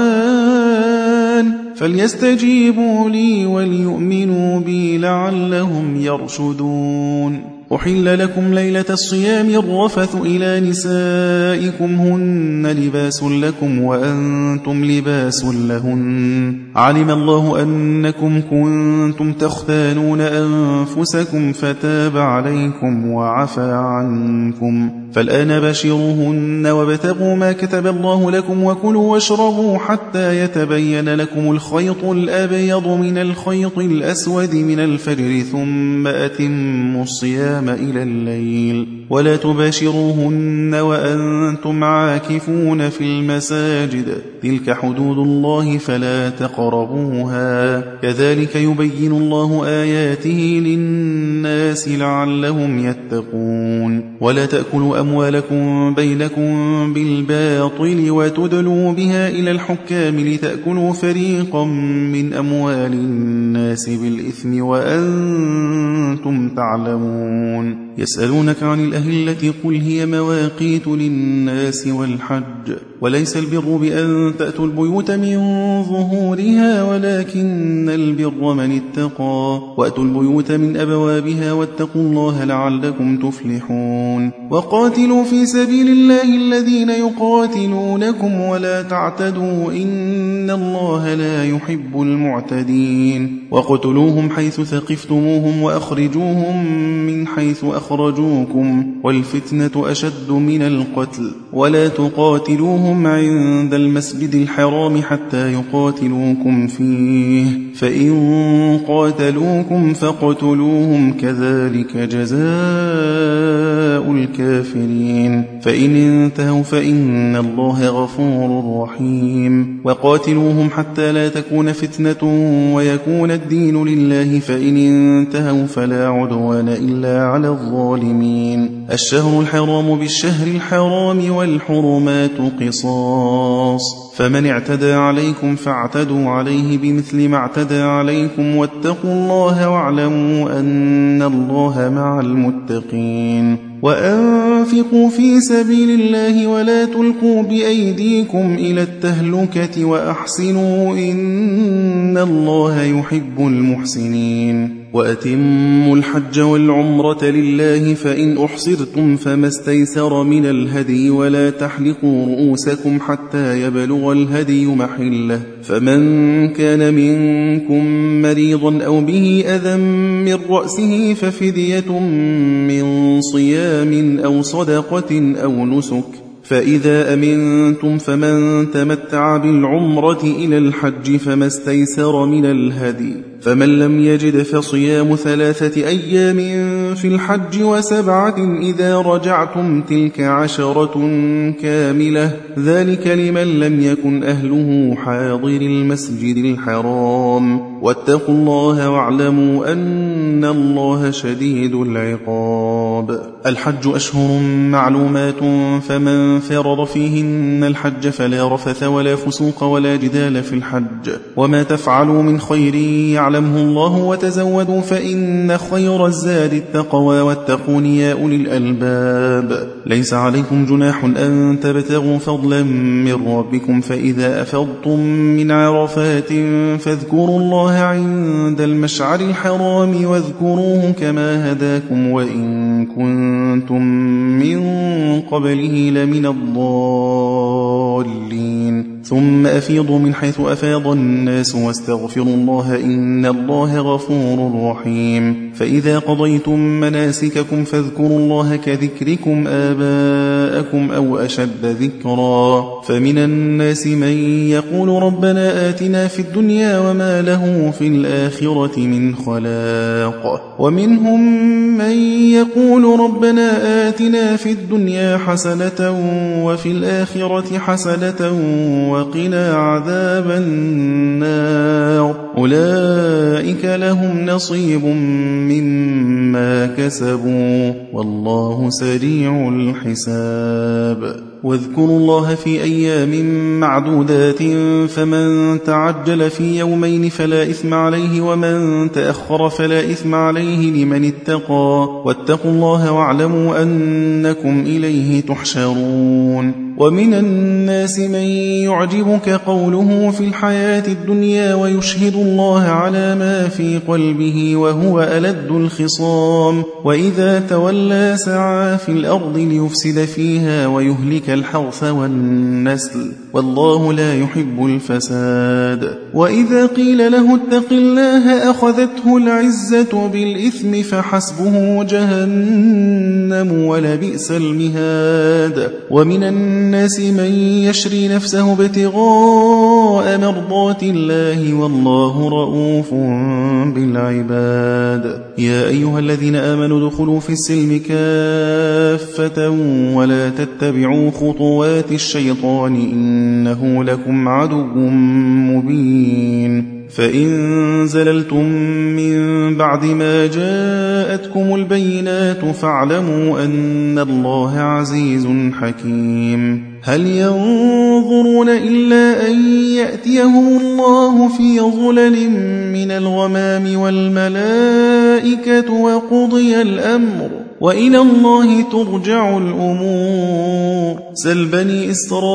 دعان فليستجيبوا لي وليؤمنوا بي لعلهم يرشدون. أحل لكم ليلة الصيام الرفث إلى نسائكم هن لباس لكم وأنتم لباس لهن علم الله أنكم كنتم تختانون أنفسكم فتاب عليكم وعفى عنكم فالآن بشروهن وابتغوا ما كتب الله لكم وكلوا واشربوا حتى يتبين لكم الخيط الأبيض من الخيط الأسود من الفجر ثم أتموا الصيام إلى الليل ولا تباشروهن وأنتم عاكفون في المساجد تلك حدود الله فلا تقربوها كذلك يبين الله آياته للناس لعلهم يتقون. ولا تأكلوا أموالكم بينكم بالباطل وتدلوا بها إلى الحكام لتأكلوا فريقا من أموال الناس بالإثم وأنتم تعلمون. يسألونك عن الأهلة قل هي مواقيت للناس والحج وليس البر بأن تأتوا البيوت من ظهورها ولكن البر من اتقى وأتوا البيوت من أبوابها واتقوا الله لعلكم تفلحون. وقاتلوا في سبيل الله الذين يقاتلونكم ولا تعتدوا إن الله لا يحب المعتدين. وقتلوهم حيث ثقفتموهم وأخرجوهم من حيث أخرجوكم والفتنة أشد من القتل ولا تقاتلوهم عند المسجد الحرام حتى يقاتلوكم فيه فإن قاتلوكم فاقتلوهم كذلك جزاء الكافرين فإن انتهوا فإن الله غفور رحيم. وقاتلوا وقاتلوهم حتى لا تكون فتنة ويكون الدين لله، فإن انتهوا فلا عدوان إلا على الظالمين. الشهر الحرام بالشهر الحرام والحرمات قصاص، فمن اعتدى عليكم فاعتدوا عليه بمثل ما اعتدى عليكم، واتقوا الله واعلموا أن الله مع المتقين. وأنفقوا في سبيل الله ولا تلقوا بأيديكم إلى التهلكة وأحسنوا إن الله يحب المحسنين. وأتموا الحج والعمرة لله، فإن أحصرتم فما استيسر من الهدي، ولا تحلقوا رؤوسكم حتى يبلغ الهدي محله، فمن كان منكم مريضا أو به أذى من رأسه ففدية من صيام أو صدقة أو نسك، فإذا أمنتم فمن تمتع بالعمرة إلى الحج فما استيسر من الهدي، فمن لم يجد فصيام 3 أيام في الحج و7 إذا رجعتم، تلك 10 كاملة، ذلك لمن لم يكن أهله حاضر المسجد الحرام. واتقوا الله واعلموا أن الله شديد العقاب. الحج أشهر معلومات، فمن فرض فيهن الحج فلا رفث ولا فسوق ولا جدال في الحج، وما تفعلوا من خير يعلمه الله، وتزودوا فإن خير الزاد التقوى، واتقون يا أولي الألباب. ليس عليكم جناح أن تبتغوا فضلا من ربكم، فإذا أفضتم من عرفات فاذكروا الله عند المشعر الحرام، واذكروه كما هداكم وإن كنتم من قبله لمن الضالين. ثم أفيضوا من حيث أفاض الناس واستغفروا الله إن الله غفور رحيم. فإذا قضيتم مناسككم فاذكروا الله كذكركم آباءكم أو أشد ذكرا. فمن الناس من يقول ربنا آتنا في الدنيا وما له في الآخرة من خلاق، ومنهم من يقول ربنا آتنا في الدنيا حسنة وفي الآخرة حسنة وقنا عذاب النار، أولئك لهم نصيب مما كسبوا والله سريع الحساب. واذكروا الله في أيام معدودات، فمن تعجل في يومين فلا إثم عليه، ومن تأخر فلا إثم عليه لمن اتقى، واتقوا الله واعلموا أنكم إليه تحشرون. ومن الناس من يعجبك قوله في الحياة الدنيا ويشهد الله على ما في قلبه وهو ألد الخصام، وإذا تولى سعى في الأرض ليفسد فيها ويهلك الحرث والنسل، والله لا يحب الفساد. وإذا قيل له اتق الله أخذته العزة بالإثم فحسبه جهنم ولبئس المهاد. ومن الناس من يشري نفسه ابتغاء مرضات الله والله رؤوف بالعباد. يا أيها الذين آمنوا ادخلوا في السلم كافة ولا تتبعوا خطوات الشيطان إنه لكم عدو مبين. فإن زللتم من بعد ما جاءتكم البينات فاعلموا أن الله عزيز حكيم. هل ينظرون إلا أن يأتيهم الله في ظلل من الغمام والملائكة وقضي الأمر وإلى الله ترجع الأمور. سل بني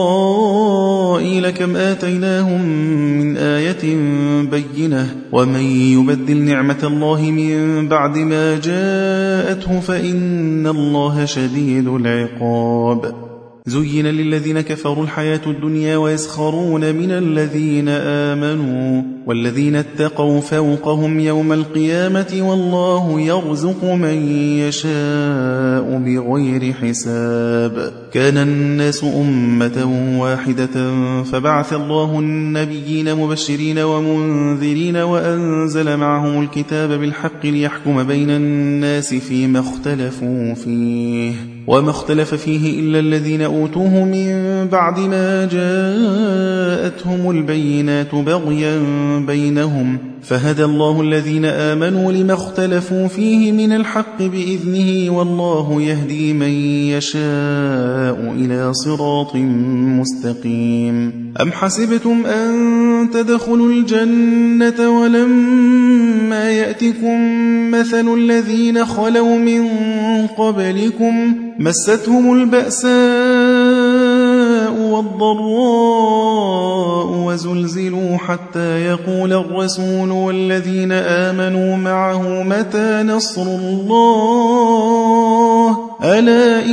إسرائيل كم آتيناهم من آية بينة ومن يبدل نعمة الله من بعد ما جاءته فإن الله شديد العقاب. زين للذين كفروا الحياة الدنيا ويسخرون من الذين آمنوا والذين اتقوا فوقهم يوم القيامة والله يرزق من يشاء بغير حساب. كان الناس أمة واحدة فبعث الله النبيين مبشرين ومنذرين وأنزل معهم الكتاب بالحق ليحكم بين الناس فيما اختلفوا فيه وما اختلف فيه إلا الذين أوتوه من بعد ما جاءتهم البينات بغيا بينهم فهدى الله الذين آمنوا لما اختلفوا فيه من الحق بإذنه والله يهدي من يشاء إلى صراط مستقيم. أم حسبتم أن تدخلوا الجنة ولما يأتكم مثل الذين خلوا من قبلكم مستهم البأساء والضراء وزلزلوا حتى يقول الرسول والذين آمنوا معه متى نصر الله ألا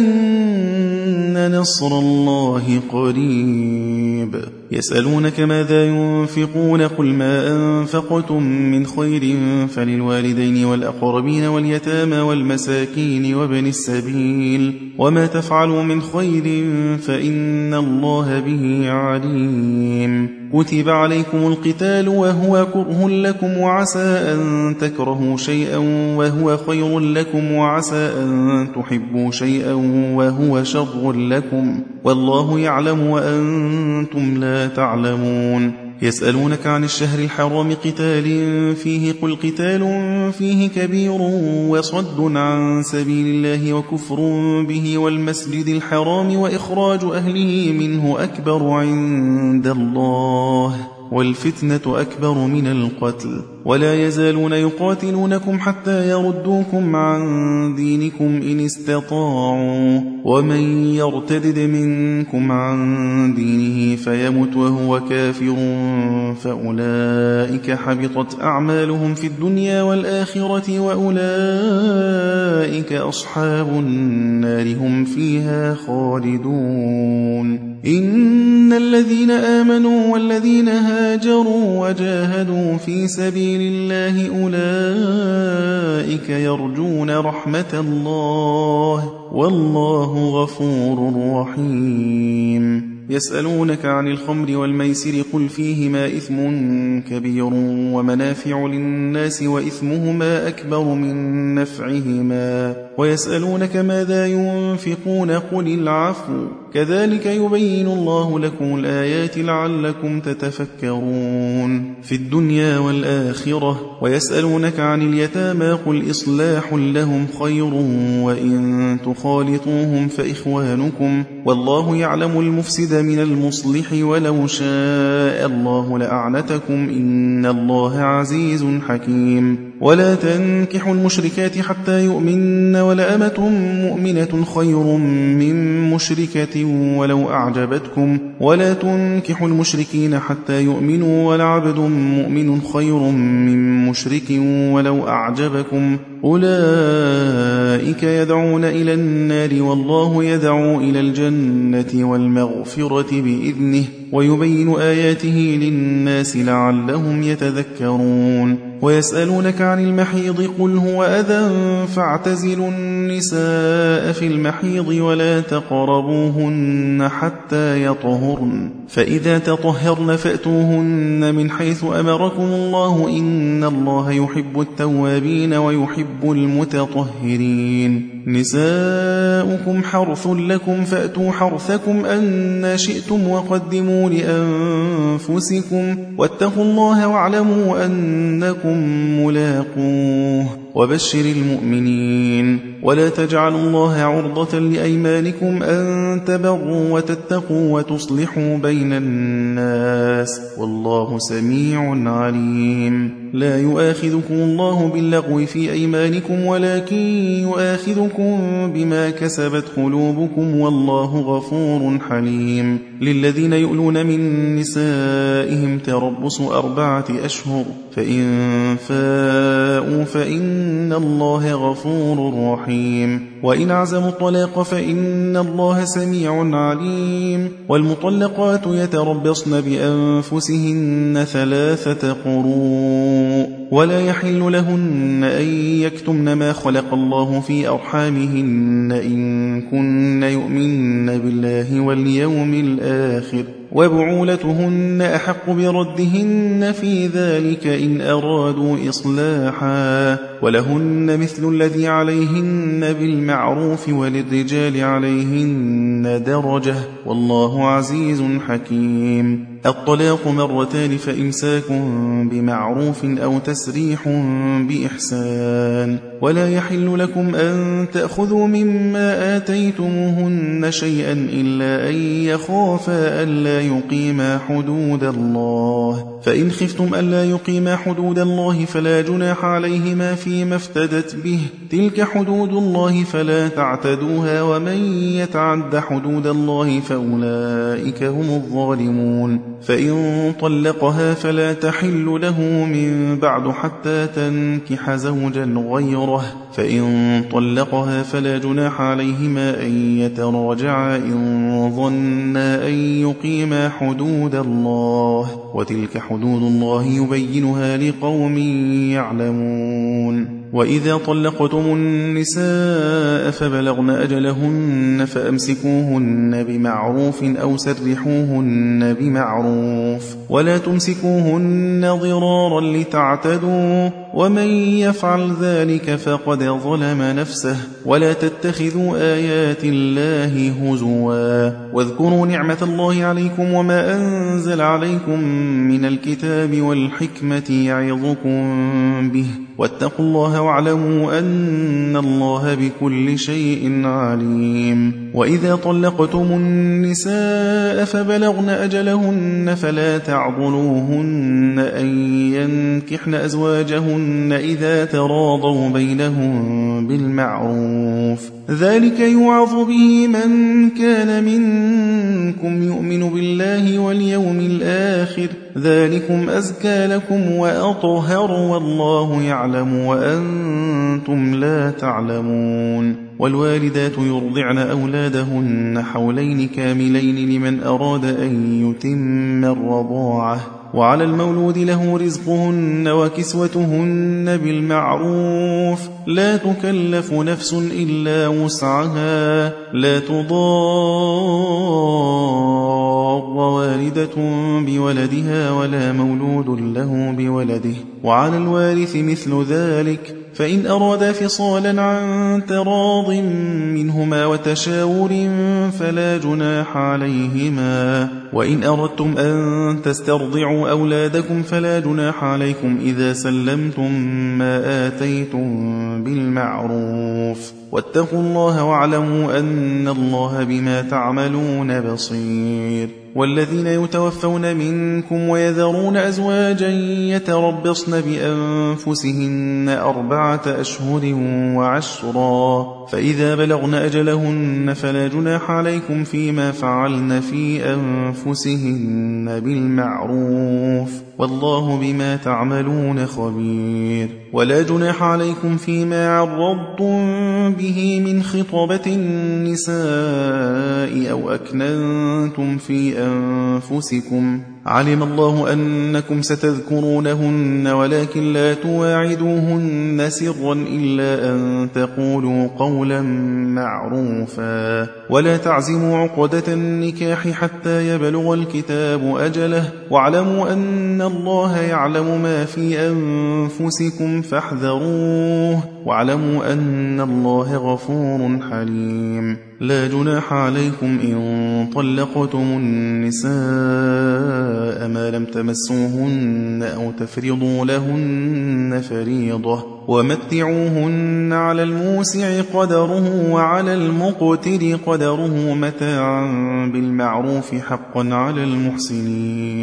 إن نصر الله قريب. يسألونك ماذا ينفقون قل ما أنفقتم من خير فللوالدين والأقربين واليتامى والمساكين وابن السبيل وما تفعلوا من خير فإن الله به عليم. كتب عليكم القتال وهو كره لكم وعسى أن تكرهوا شيئا وهو خير لكم وعسى أن تحبوا شيئا وهو شر لكم والله يعلم وأنتم لا تعلمون. يسألونك عن الشهر الحرام قتال فيه قل قتال فيه كبير وصد عن سبيل الله وكفر به والمسجد الحرام وإخراج أهله منه أكبر عند الله والفتنة أكبر من القتل ولا يزالون يقاتلونكم حتى يردوكم عن دينكم إن استطاعوا ومن يرتدد منكم عن دينه فيمت وهو كافر فأولئك حبطت أعمالهم في الدنيا والآخرة وأولئك أصحاب النار هم فيها خالدون. إن الذين آمنوا والذين هاجروا وجاهدوا في سبيل الله أولئك يرجون رحمة الله والله غفور رحيم. يسألونك عن الخمر والميسر قل فيهما إثم كبير ومنافع للناس وإثمهما أكبر من نفعهما ويسألونك ماذا ينفقون قل العفو كذلك يبين الله لكم الآيات لعلكم تتفكرون في الدنيا والآخرة. ويسألونك عن اليتامى قل إصلاح لهم خير وإن تخالطوهم فإخوانكم والله يعلم المفسد من المصلح ولو شاء الله لأعنتكم إن الله عزيز حكيم. ولا تنكحوا المشركات حتى يؤمن ولأمة مؤمنة خير من مشركة ولو أعجبتكم ولا تنكحوا المشركين حتى يؤمنوا ولعبد مؤمن خير من مشرك ولو أعجبكم أولئك يدعون إلى النار والله يدعو إلى الجنة والمغفرة بإذنه ويبين آياته للناس لعلهم يتذكرون. ويسألونك عن المحيض قل هو أذى فاعتزلوا النساء في المحيض ولا تقربوهن حتى يطهرن فإذا تطهرن فأتوهن من حيث أمركم الله إن الله يحب التوابين ويحب المتطهرين. نساؤكم حرث لكم فأتوا حرثكم أن شئتم وقدموا لأنفسكم واتقوا الله واعلموا أنكم ملاقوه وبشر المؤمنين. ولا تجعلوا الله عرضة لأيمانكم أن تبروا وتتقوا وتصلحوا بين الناس والله سميع عليم. لا يؤاخذكم الله باللغو في أيمانكم ولكن يؤاخذكم بما كسبت قلوبكم والله غفور حليم. للذين يؤلون من نسائهم تربص 4 أشهر فإن فاءوا فإن الله غفور رحيم. وإن عزموا الطلاق فإن الله سميع عليم. والمطلقات يتربصن بأنفسهن 3 قروء ولا يحل لهن أن يكتمن ما خلق الله في أرحامهن إن كن يؤمن بالله واليوم الآخر وبعولتهن أحق بردهن في ذلك إن أرادوا إصلاحا ولهن مثل الذي عليهن بالمعروف وللرجال عليهن درجة والله عزيز حكيم. الطلاق 2 فإمساك بمعروف أو تسريح بإحسان ولا يحل لكم أن تأخذوا مما آتيتموهن شيئا إلا أن يخافا ألا يقيما حدود الله فإن خفتم ألا يقيما حدود الله فلا جناح عليهما فيما افتدت به تلك حدود الله فلا تعتدوها ومن يتعد حدود الله فأولئك هم الظالمون. فإن طلقها فلا تحل له من بعد حتى تنكح زوجا غيره فإن طلقها فلا جناح عليهما أن يتراجعا إن ظنا أن يقيما حدود الله وتلك حدود الله يبينها لقوم يعلمون. وإذا طلقتم النساء فبلغن أجلهن فأمسكوهن بمعروف أو سرحوهن بمعروف ولا تمسكوهن ضرارا لتعتدوا ومن يفعل ذلك فقد ظلم نفسه ولا تتخذوا آيات الله هزوا واذكروا نعمة الله عليكم وما أنزل عليكم من الكتاب والحكمة يعظكم به واتقوا الله واعلموا أن الله بكل شيء عليم. وإذا طلقتم النساء فبلغن أجلهن فلا تعضلوهن أن ينكحن أزواجهن إذا تراضوا بينهم بالمعروف ذلك يوعظ به من كان منكم يؤمن بالله واليوم الآخر ذلكم أزكى لكم وأطهر والله يعلم وأنتم لا تعلمون. والوالدات يرضعن أولادهن حولين كاملين لمن أراد أن يتم الرضاعة وعلى المولود له رزقهن وكسوتهن بالمعروف لا تكلف نفس إلا وسعها لا تضار والدة بولدها ولا مولود له بولده وعلى الوارث مثل ذلك فإن أرادا فصالا عن تراض منهما وتشاور فلا جناح عليهما. وإن أردتم أن تسترضعوا أولادكم فلا جناح عليكم إذا سلمتم ما آتيتم بالمعروف واتقوا الله واعلموا أن الله بما تعملون بصير. والذين يتوفون منكم ويذرون أزواجا يتربصن بأنفسهن 4 أشهر وعشرا فإذا بلغن أجلهن فلا جناح عليكم فيما فعلن في أنفسهن بالمعروف والله بما تعملون خبير. ولا جناح عليكم فيما عرضتم به من خطبة النساء أو أكننتم في أنفسكم علم الله أنكم ستذكرونهن ولكن لا تواعدوهن سرا إلا أن تقولوا قولا معروفا ولا تعزموا عقدة النكاح حتى يبلغ الكتاب أجله واعلموا أن الله يعلم ما في أنفسكم فاحذروه واعلموا أن الله غفور حليم. لا جناح عليكم إن طلقتم النساء ما لم تمسوهن أو تفرضوا لهن فريضة ومتعوهن على الموسع قدره وعلى المقتر قدره متاعا بالمعروف حقا على المحسنين.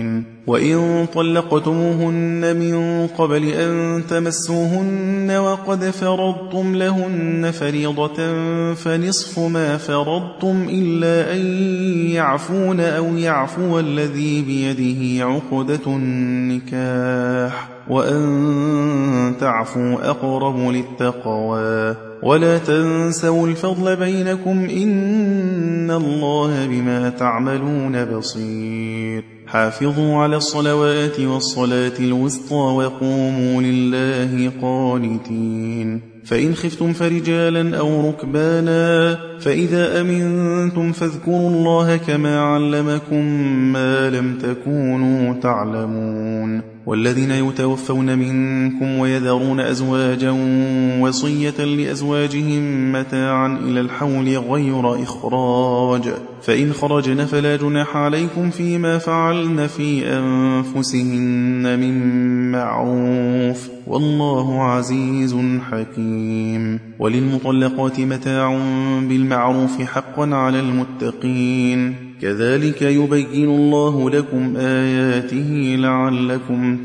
وإن طلقتموهن من قبل أن تمسوهن وقد فرضتم لهن فريضة فنصف ما فرضتم إلا أن يعفون أو يعفو الذي بيده عقدة النكاح وأن تعفوا أقرب للتقوى ولا تنسوا الفضل بينكم إن الله بما تعملون بصير حافظوا على الصلوات والصلاة الوسطى وقوموا لله قانتين فإن خفتم فرجالا أو ركبانا فإذا أمنتم فاذكروا الله كما علمكم ما لم تكونوا تعلمون والذين يتوفون منكم ويذرون أزواجا وصية لأزواجهم متاعا إلى الحول غير إخراج فإن خرجن فلا جناح عليكم فيما فعلن في أنفسهن من معروف والله عزيز حكيم وللمطلقات متاع بالمعروف حقا على المتقين كذلك يبين الله لكم آياته لعلكم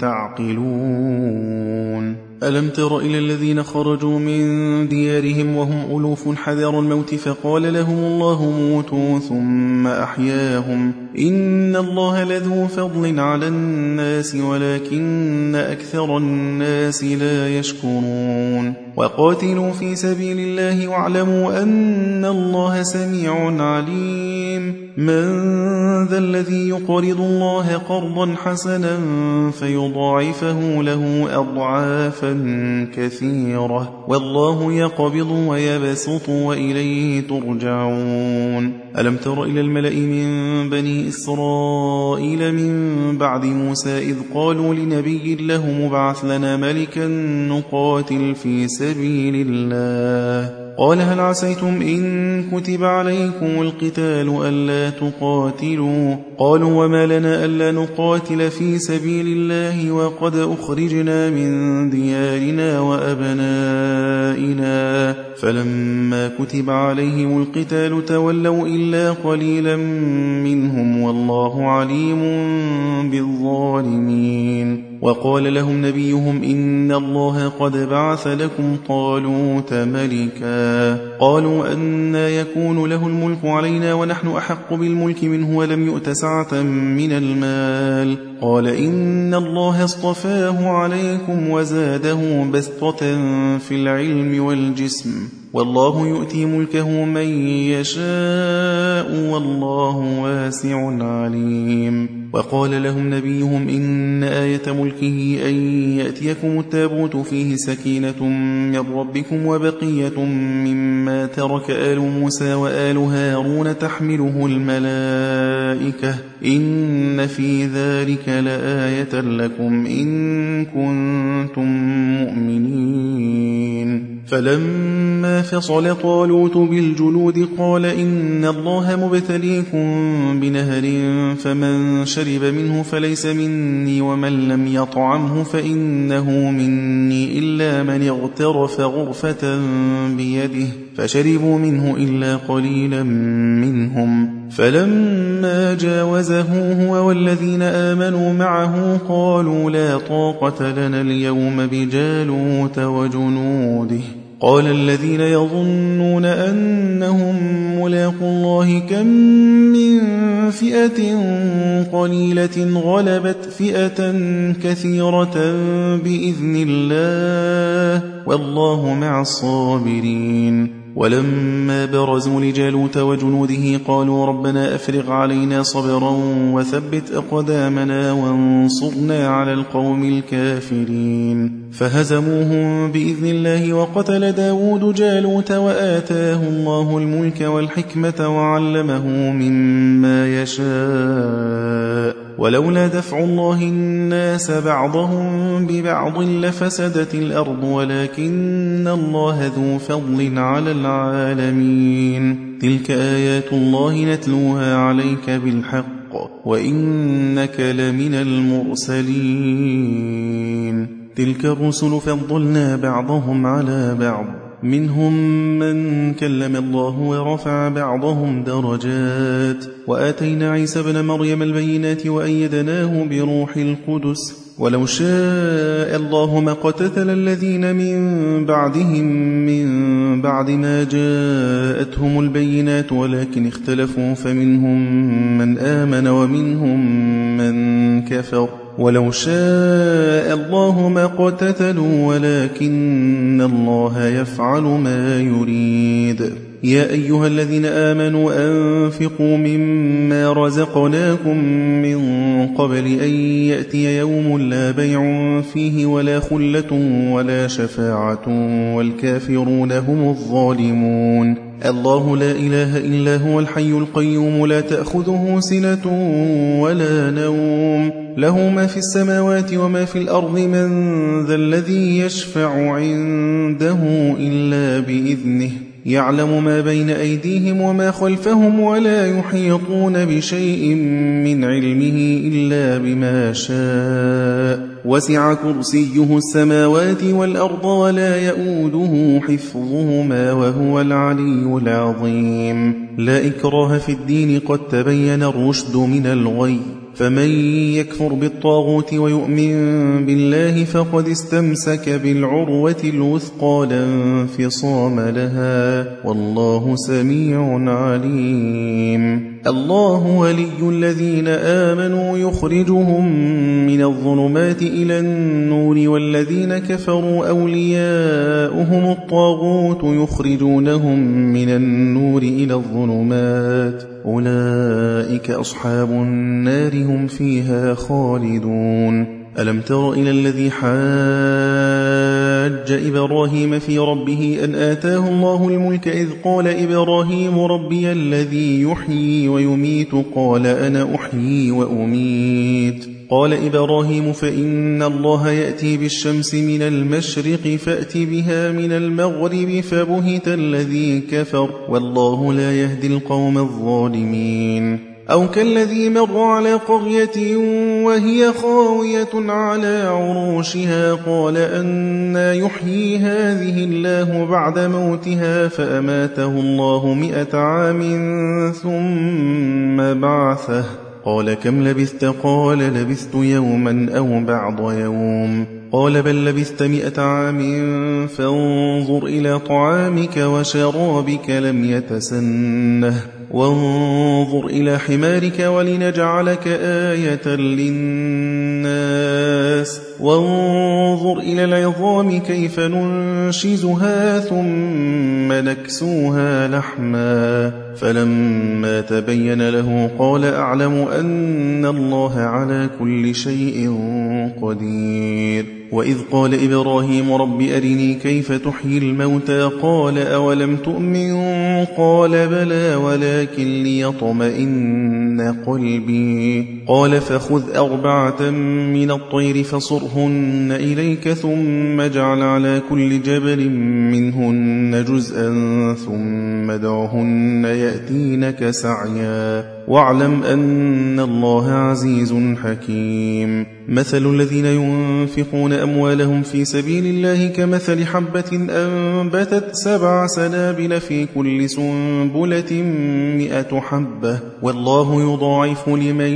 تعقلون ألم تر إلى الذين خرجوا من ديارهم وهم ألوف حذر الموت فقال لهم الله موتوا ثم أحياهم إن الله لذو فضل على الناس ولكن أكثر الناس لا يشكرون وقاتلوا في سبيل الله واعلموا أن الله سميع عليم من ذا الذي يقرض الله قرضا حسنا فيضاعفه له أضعافا كثيرة والله يقبض ويبسط وإليه ترجعون ألم تر إلى الملأ من بني إسرائيل من بعد موسى إذ قالوا لنبي له مبعث لنا ملكا نقاتل في سبيل الله قال هل عسيتم إن كتب عليكم القتال ألا تقاتلوا قالوا وما لنا ألا نقاتل في سبيل الله وقد أخرجنا من ديارنا وأبنائنا فلما كتب عليهم القتال تولوا إلا قليلا منهم والله عليم بالظالمين وقال لهم نبيهم إن الله قد بعث لكم طالوت ملكا قالوا أنى يكون له الملك علينا ونحن أحق بالملك منه ولم يؤت سعة من المال قال إن الله اصطفاه عليكم وزاده بسطة في العلم والجسم والله يؤتي ملكه من يشاء والله واسع عليم وقال لهم نبيهم إن آية ملكه أن يأتيكم التابوت فيه سكينة من ربكم وبقية مما ترك آل موسى وآل هارون تحمله الملائكة إن في ذلك لآية لكم إن كنتم مؤمنين فلما فصل طالوت بالجنود قال إن الله مبتليكم بنهر فمن شرب منه فليس مني ومن لم يطعمه فإنه مني إلا من اغترف غرفة بيده فشربوا منه إلا قليلا منهم فلما جاوزه هو والذين آمنوا معه قالوا لا طاقة لنا اليوم بجالوت وجنوده قال الذين يظنون أنهم ملاقوا الله كم من فئة قليلة غلبت فئة كثيرة بإذن الله والله مع الصابرين ولما برزوا لجالوت وجنوده قالوا ربنا أفرغ علينا صبرا وثبت أقدامنا وانصرنا على القوم الكافرين فهزموهم بإذن الله وقتل داود جالوت وآتاه الله الملك والحكمة وعلمه مما يشاء ولولا دفع الله الناس بعضهم ببعض لفسدت الأرض ولكن الله ذو فضل على العالمين تلك آيات الله نتلوها عليك بالحق وإنك لمن المرسلين تلك الرسل فضلنا بعضهم على بعض منهم من كلم الله ورفع بعضهم درجات وآتينا عيسى ابن مريم البينات وأيدناه بروح القدس ولو شاء الله ما اقتتل الذين من بعدهم من بعد ما جاءتهم البينات ولكن اختلفوا فمنهم من آمن ومنهم من كفر ولو شاء الله ما اقتتلوا ولكن الله يفعل ما يريد يا أيها الذين آمنوا أنفقوا مما رزقناكم من قبل أن يأتي يوم لا بيع فيه ولا خلة ولا شفاعة والكافرون هم الظالمون الله لا إله إلا هو الحي القيوم لا تأخذه سنة ولا نوم له ما في السماوات وما في الأرض من ذا الذي يشفع عنده إلا بإذنه يعلم ما بين أيديهم وما خلفهم ولا يحيطون بشيء من علمه إلا بما شاء وسع كرسيه السماوات والأرض ولا يؤوده حفظهما وهو العلي العظيم لا إكراه في الدين قد تبين الرشد من الغي فمن يكفر بالطاغوت ويؤمن بالله فقد استمسك بالعروة الوثقى لا انفصام لها والله سميع عليم الله ولي الذين آمنوا يخرجهم من الظلمات إلى النور والذين كفروا أولياؤهم الطاغوت يخرجونهم من النور إلى الظلمات أولئك أصحاب النار هم فيها خالدون ألم تر إلى الذي حاج إبراهيم في ربه أن آتاه الله الملك إذ قال إبراهيم ربي الذي يحيي ويميت قال أنا أحيي وأميت قال إبراهيم فإن الله يأتي بالشمس من المشرق فأت بها من المغرب فبهت الذي كفر والله لا يهدي القوم الظالمين أو كالذي مر على قرية وهي خاوية على عروشها قال أنى يحيي هذه الله بعد موتها فأماته الله 100 عام ثم بعثه قال كم لبثت قال لبثت يوما أو بعض يوم قال بل لبثت 100 عام فانظر إلى طعامك وشرابك لم يتسنه وانظر إلى حمارك ولنجعلك آية للناس وانظر إلى العظام كيف ننشزها ثم نكسوها لحما فلما تبين له قال أعلم أن الله على كل شيء قدير وإذ قال إبراهيم رب أرني كيف تحيي الموتى قال أولم تؤمن قال بلى ولكن ليطمئن قلبي قال فخذ 4 من الطير فصرهن إليك ثم اجعل على كل جبل منهن جزءا ثم ادعهن يأتينك سعيا واعلم أن الله عزيز حكيم مثل الذين ينفقون أموالهم في سبيل الله كمثل حبة أنبتت 7 سنابل في كل سنبلة 100 حبة والله يضاعف لمن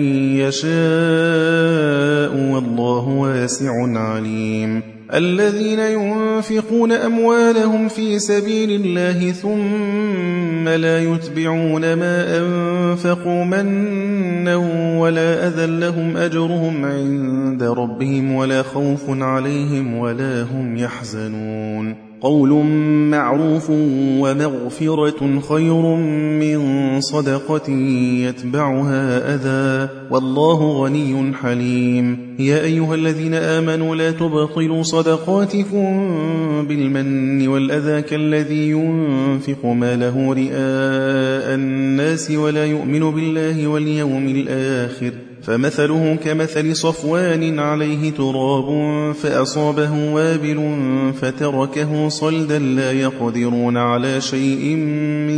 يشاء والله واسع عليم الذين ينفقون أموالهم في سبيل الله ثم لا يتبعون ما أنفقوا منا ولا أذى لهم أجرهم عند ربهم ولا خوف عليهم ولا هم يحزنون قول معروف ومغفرة خير من صدقة يتبعها أذى والله غني حليم يا أيها الذين آمنوا لا تبطلوا صدقاتكم بالمن والأذى كالذي ينفق ماله رئاء الناس ولا يؤمن بالله واليوم الآخر فمثله كمثل صفوان عليه تراب فأصابه وابل فتركه صلدا لا يقدرون على شيء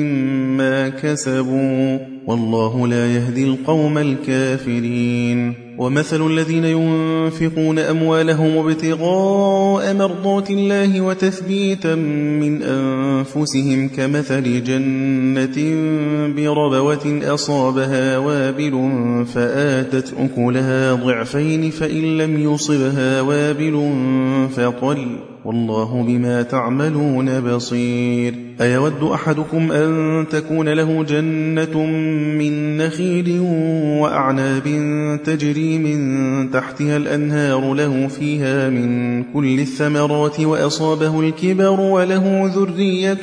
مما كسبوا والله لا يهدي القوم الكافرين ومثل الذين ينفقون أموالهم ابتغاء مرضات الله وتثبيتا من أنفسهم كمثل جنة بربوة أصابها وابل فآتت أكلها ضعفين فإن لم يصبها وابل فطل والله بما تعملون بصير. أيود أحدكم أن تكون له جنة من نخيل وأعناب تجري من تحتها الأنهار له فيها من كل الثمرات وأصابه الكبر وله ذرية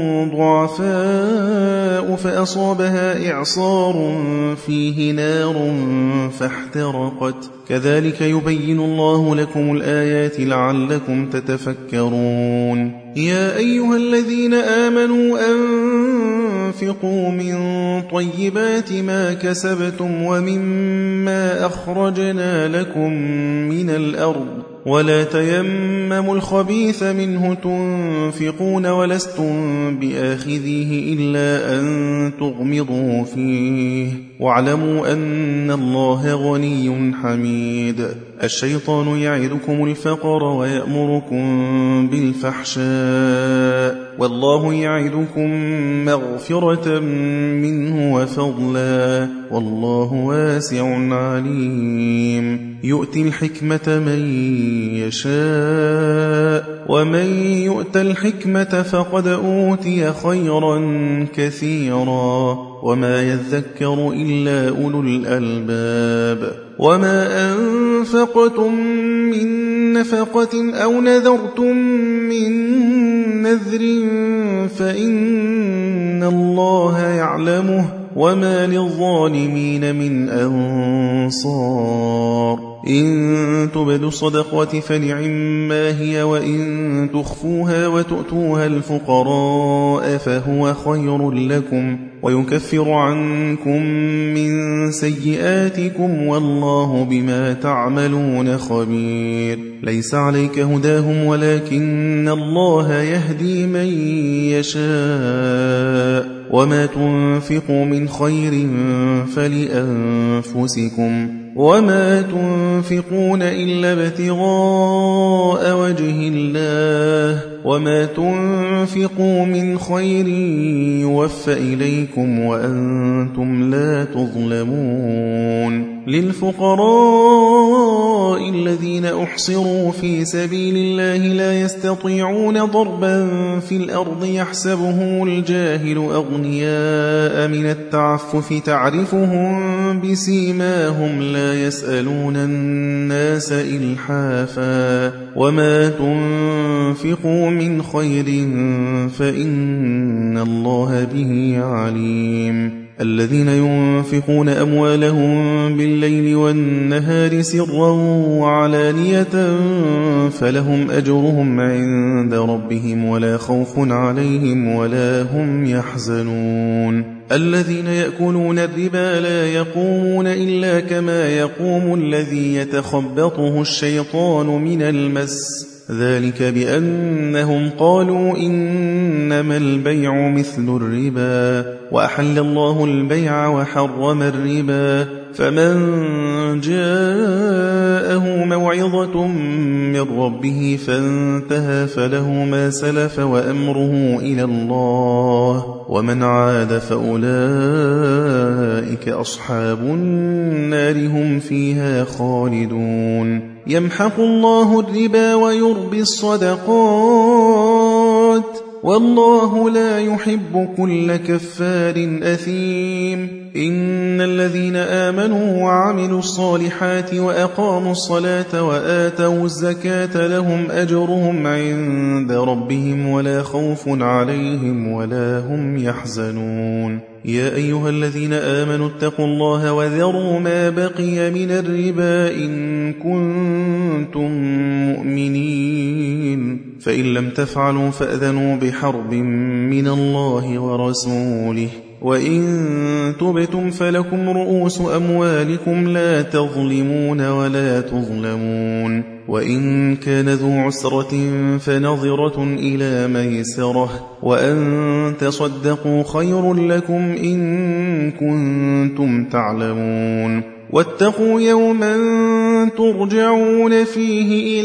ضعفاء فأصابها إعصار فيه نار فاحترقت كذلك يبين الله لكم الآيات لعلكم تتفكرون. يا أيها الذين آمنوا أنفقوا من طيبات ما كسبتم ومما أخرجنا لكم من الأرض ولا تيمموا الخبيث منه تنفقون ولستم بآخذيه إلا أن تغمضوا فيه واعلموا أن الله غني حميد. الشيطان يعدكم الفقر ويأمركم بالفحشاء والله يعدكم مغفرة منه وفضلا والله واسع عليم. يؤتي الحكمة من يشاء ومن يؤت الحكمة فقد أوتي خيرا كثيرا وما يذكر إلا أولو الألباب. وما أنفقتم من نفقة أو نذرتم من نذر فإن الله يعلمه وما للظالمين من أنصار. إن تبدوا الصدقات فنعما هي وإن تخفوها وتؤتوها الفقراء فهو خير لكم ويكفر عنكم من سيئاتكم والله بما تعملون خبير. ليس عليك هداهم ولكن الله يهدي من يشاء وما تنفقوا من خير فلأنفسكم وما تنفقون إلا ابتغاء وجه الله وما تنفقوا من خير يوفى إليكم وأنتم لا تظلمون. للفقراء الذين أحصروا في سبيل الله لا يستطيعون ضربا في الأرض يحسبهم الجاهل أغنياء من التعفف تعرفهم بسيماهم لا يسألون الناس إلحافا وما تنفقوا من خير فإن الله به عليم. الذين ينفقون أموالهم بالليل والنهار سرا وعلانية فلهم أجرهم عند ربهم ولا خوف عليهم ولا هم يحزنون. الذين يأكلون الربا لا يقومون إلا كما يقوم الذي يتخبطه الشيطان من المس ذلك بأنهم قالوا إنما البيع مثل الربا وأحل الله البيع وحرم الربا فمن جاءه موعظة من ربه فانتهى فله ما سلف وأمره إلى الله ومن عاد فأولئك أصحاب النار هم فيها خالدون. يمحق الله الربا ويربي الصدقات والله لا يحب كل كفار أثيم. إن الذين آمنوا وعملوا الصالحات وأقاموا الصلاة وآتوا الزكاة لهم أجرهم عند ربهم ولا خوف عليهم ولا هم يحزنون. يا أيها الذين آمنوا اتقوا الله وذروا ما بقي من الربا إن كنتم مؤمنين فإن لم تفعلوا فأذنوا بحرب من الله ورسوله وإن تبتم فلكم رؤوس أموالكم لا تظلمون ولا تظلمون. وإن كان ذو عسرة فنظرة إلى ميسرة وأن تصدقوا خير لكم إن كنتم تعلمون. واتقوا يوما ترجعون فيه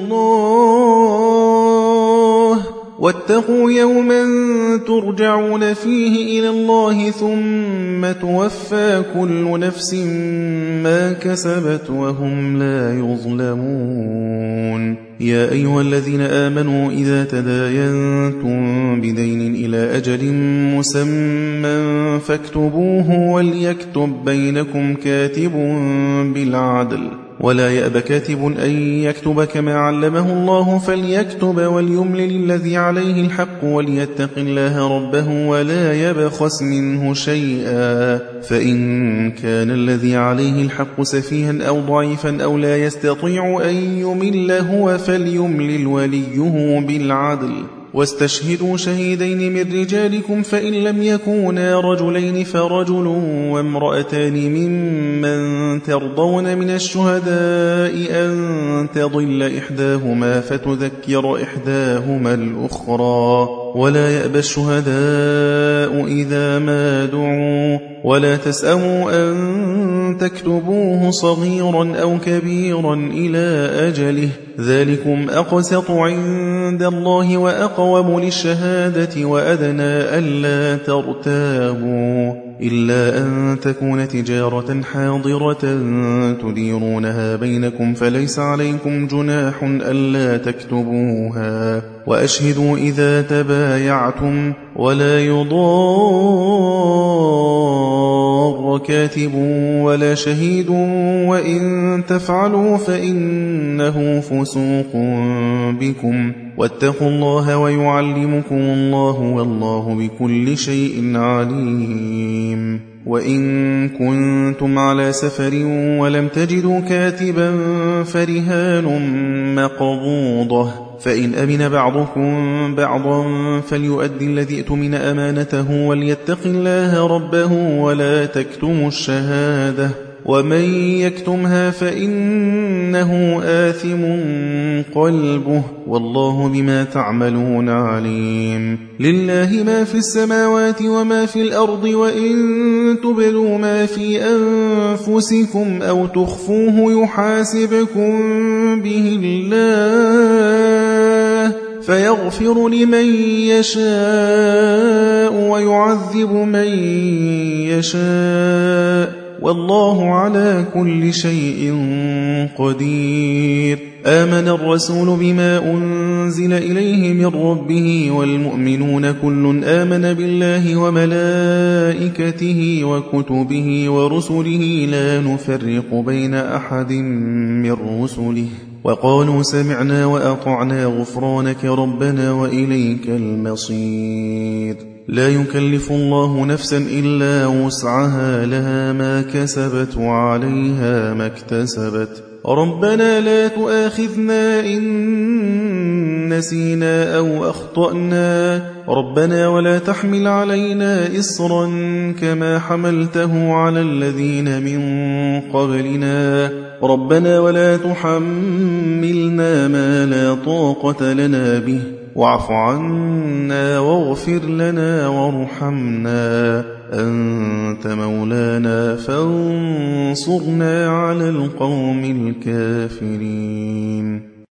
إلى الله ثم توفى كل نفس ما كسبت وهم لا يظلمون. يا أيها الذين آمنوا إذا تداينتم بدين إلى أجل مسمى فاكتبوه وليكتب بينكم كاتب بالعدل ولا يأب كاتب أن يكتب كما علمه الله فليكتب وليملل الذي عليه الحق وليتق الله ربه ولا يبخس منه شيئا فإن كان الذي عليه الحق سفيها أو ضعيفا أو لا يستطيع أن يمل هو فليملل وليه بالعدل واستشهدوا شهيدين من رجالكم فإن لم يكونا رجلين فرجل وامرأتان ممن ترضون من الشهداء أن تضل إحداهما فتذكر إحداهما الأخرى ولا يأبى الشهداء إذا ما دعوا ولا تسأموا أن تكتبوه صغيرا أو كبيرا إلى أجله ذلكم أقسط عند الله وأقوم للشهادة وأدنى ألا ترتابوا إلا أن تكون تجارة حاضرة تديرونها بينكم فليس عليكم جناح ألا تكتبوها وأشهدوا إذا تبايعتم ولا يضار كاتب ولا شهيد وإن تفعلوا فإنه فسوق بكم واتقوا الله ويعلمكم الله والله بكل شيء عليم. وإن كنتم على سفر ولم تجدوا كاتبا فرهان مقبوضة فإن أمن بعضكم بعضا فليؤدي الذي اؤتمن أمانته وليتق الله ربه ولا تكتموا الشهادة ومن يكتمها فإنه آثم قلبه والله بما تعملون عليم. لله ما في السماوات وما في الأرض وإن تبدوا ما في أنفسكم أو تخفوه يحاسبكم به الله فيغفر لمن يشاء ويعذب من يشاء والله على كل شيء قدير. آمن الرسول بما أنزل إليه من ربه والمؤمنون كل آمن بالله وملائكته وكتبه ورسله لا نفرق بين أحد من رسله وقالوا سمعنا وأطعنا غفرانك ربنا وإليك المصير. لا يكلف الله نفسا إلا وسعها لها ما كسبت وعليها ما اكتسبت ربنا لا تؤاخذنا إن نسينا أو أخطأنا ربنا ولا تحمل علينا إصرا كما حملته على الذين من قبلنا ربنا ولا تحملنا ما لا طاقة لنا به واعف عنا واغفر لنا وارحمنا أنت مولانا فانصرنا على القوم الكافرين.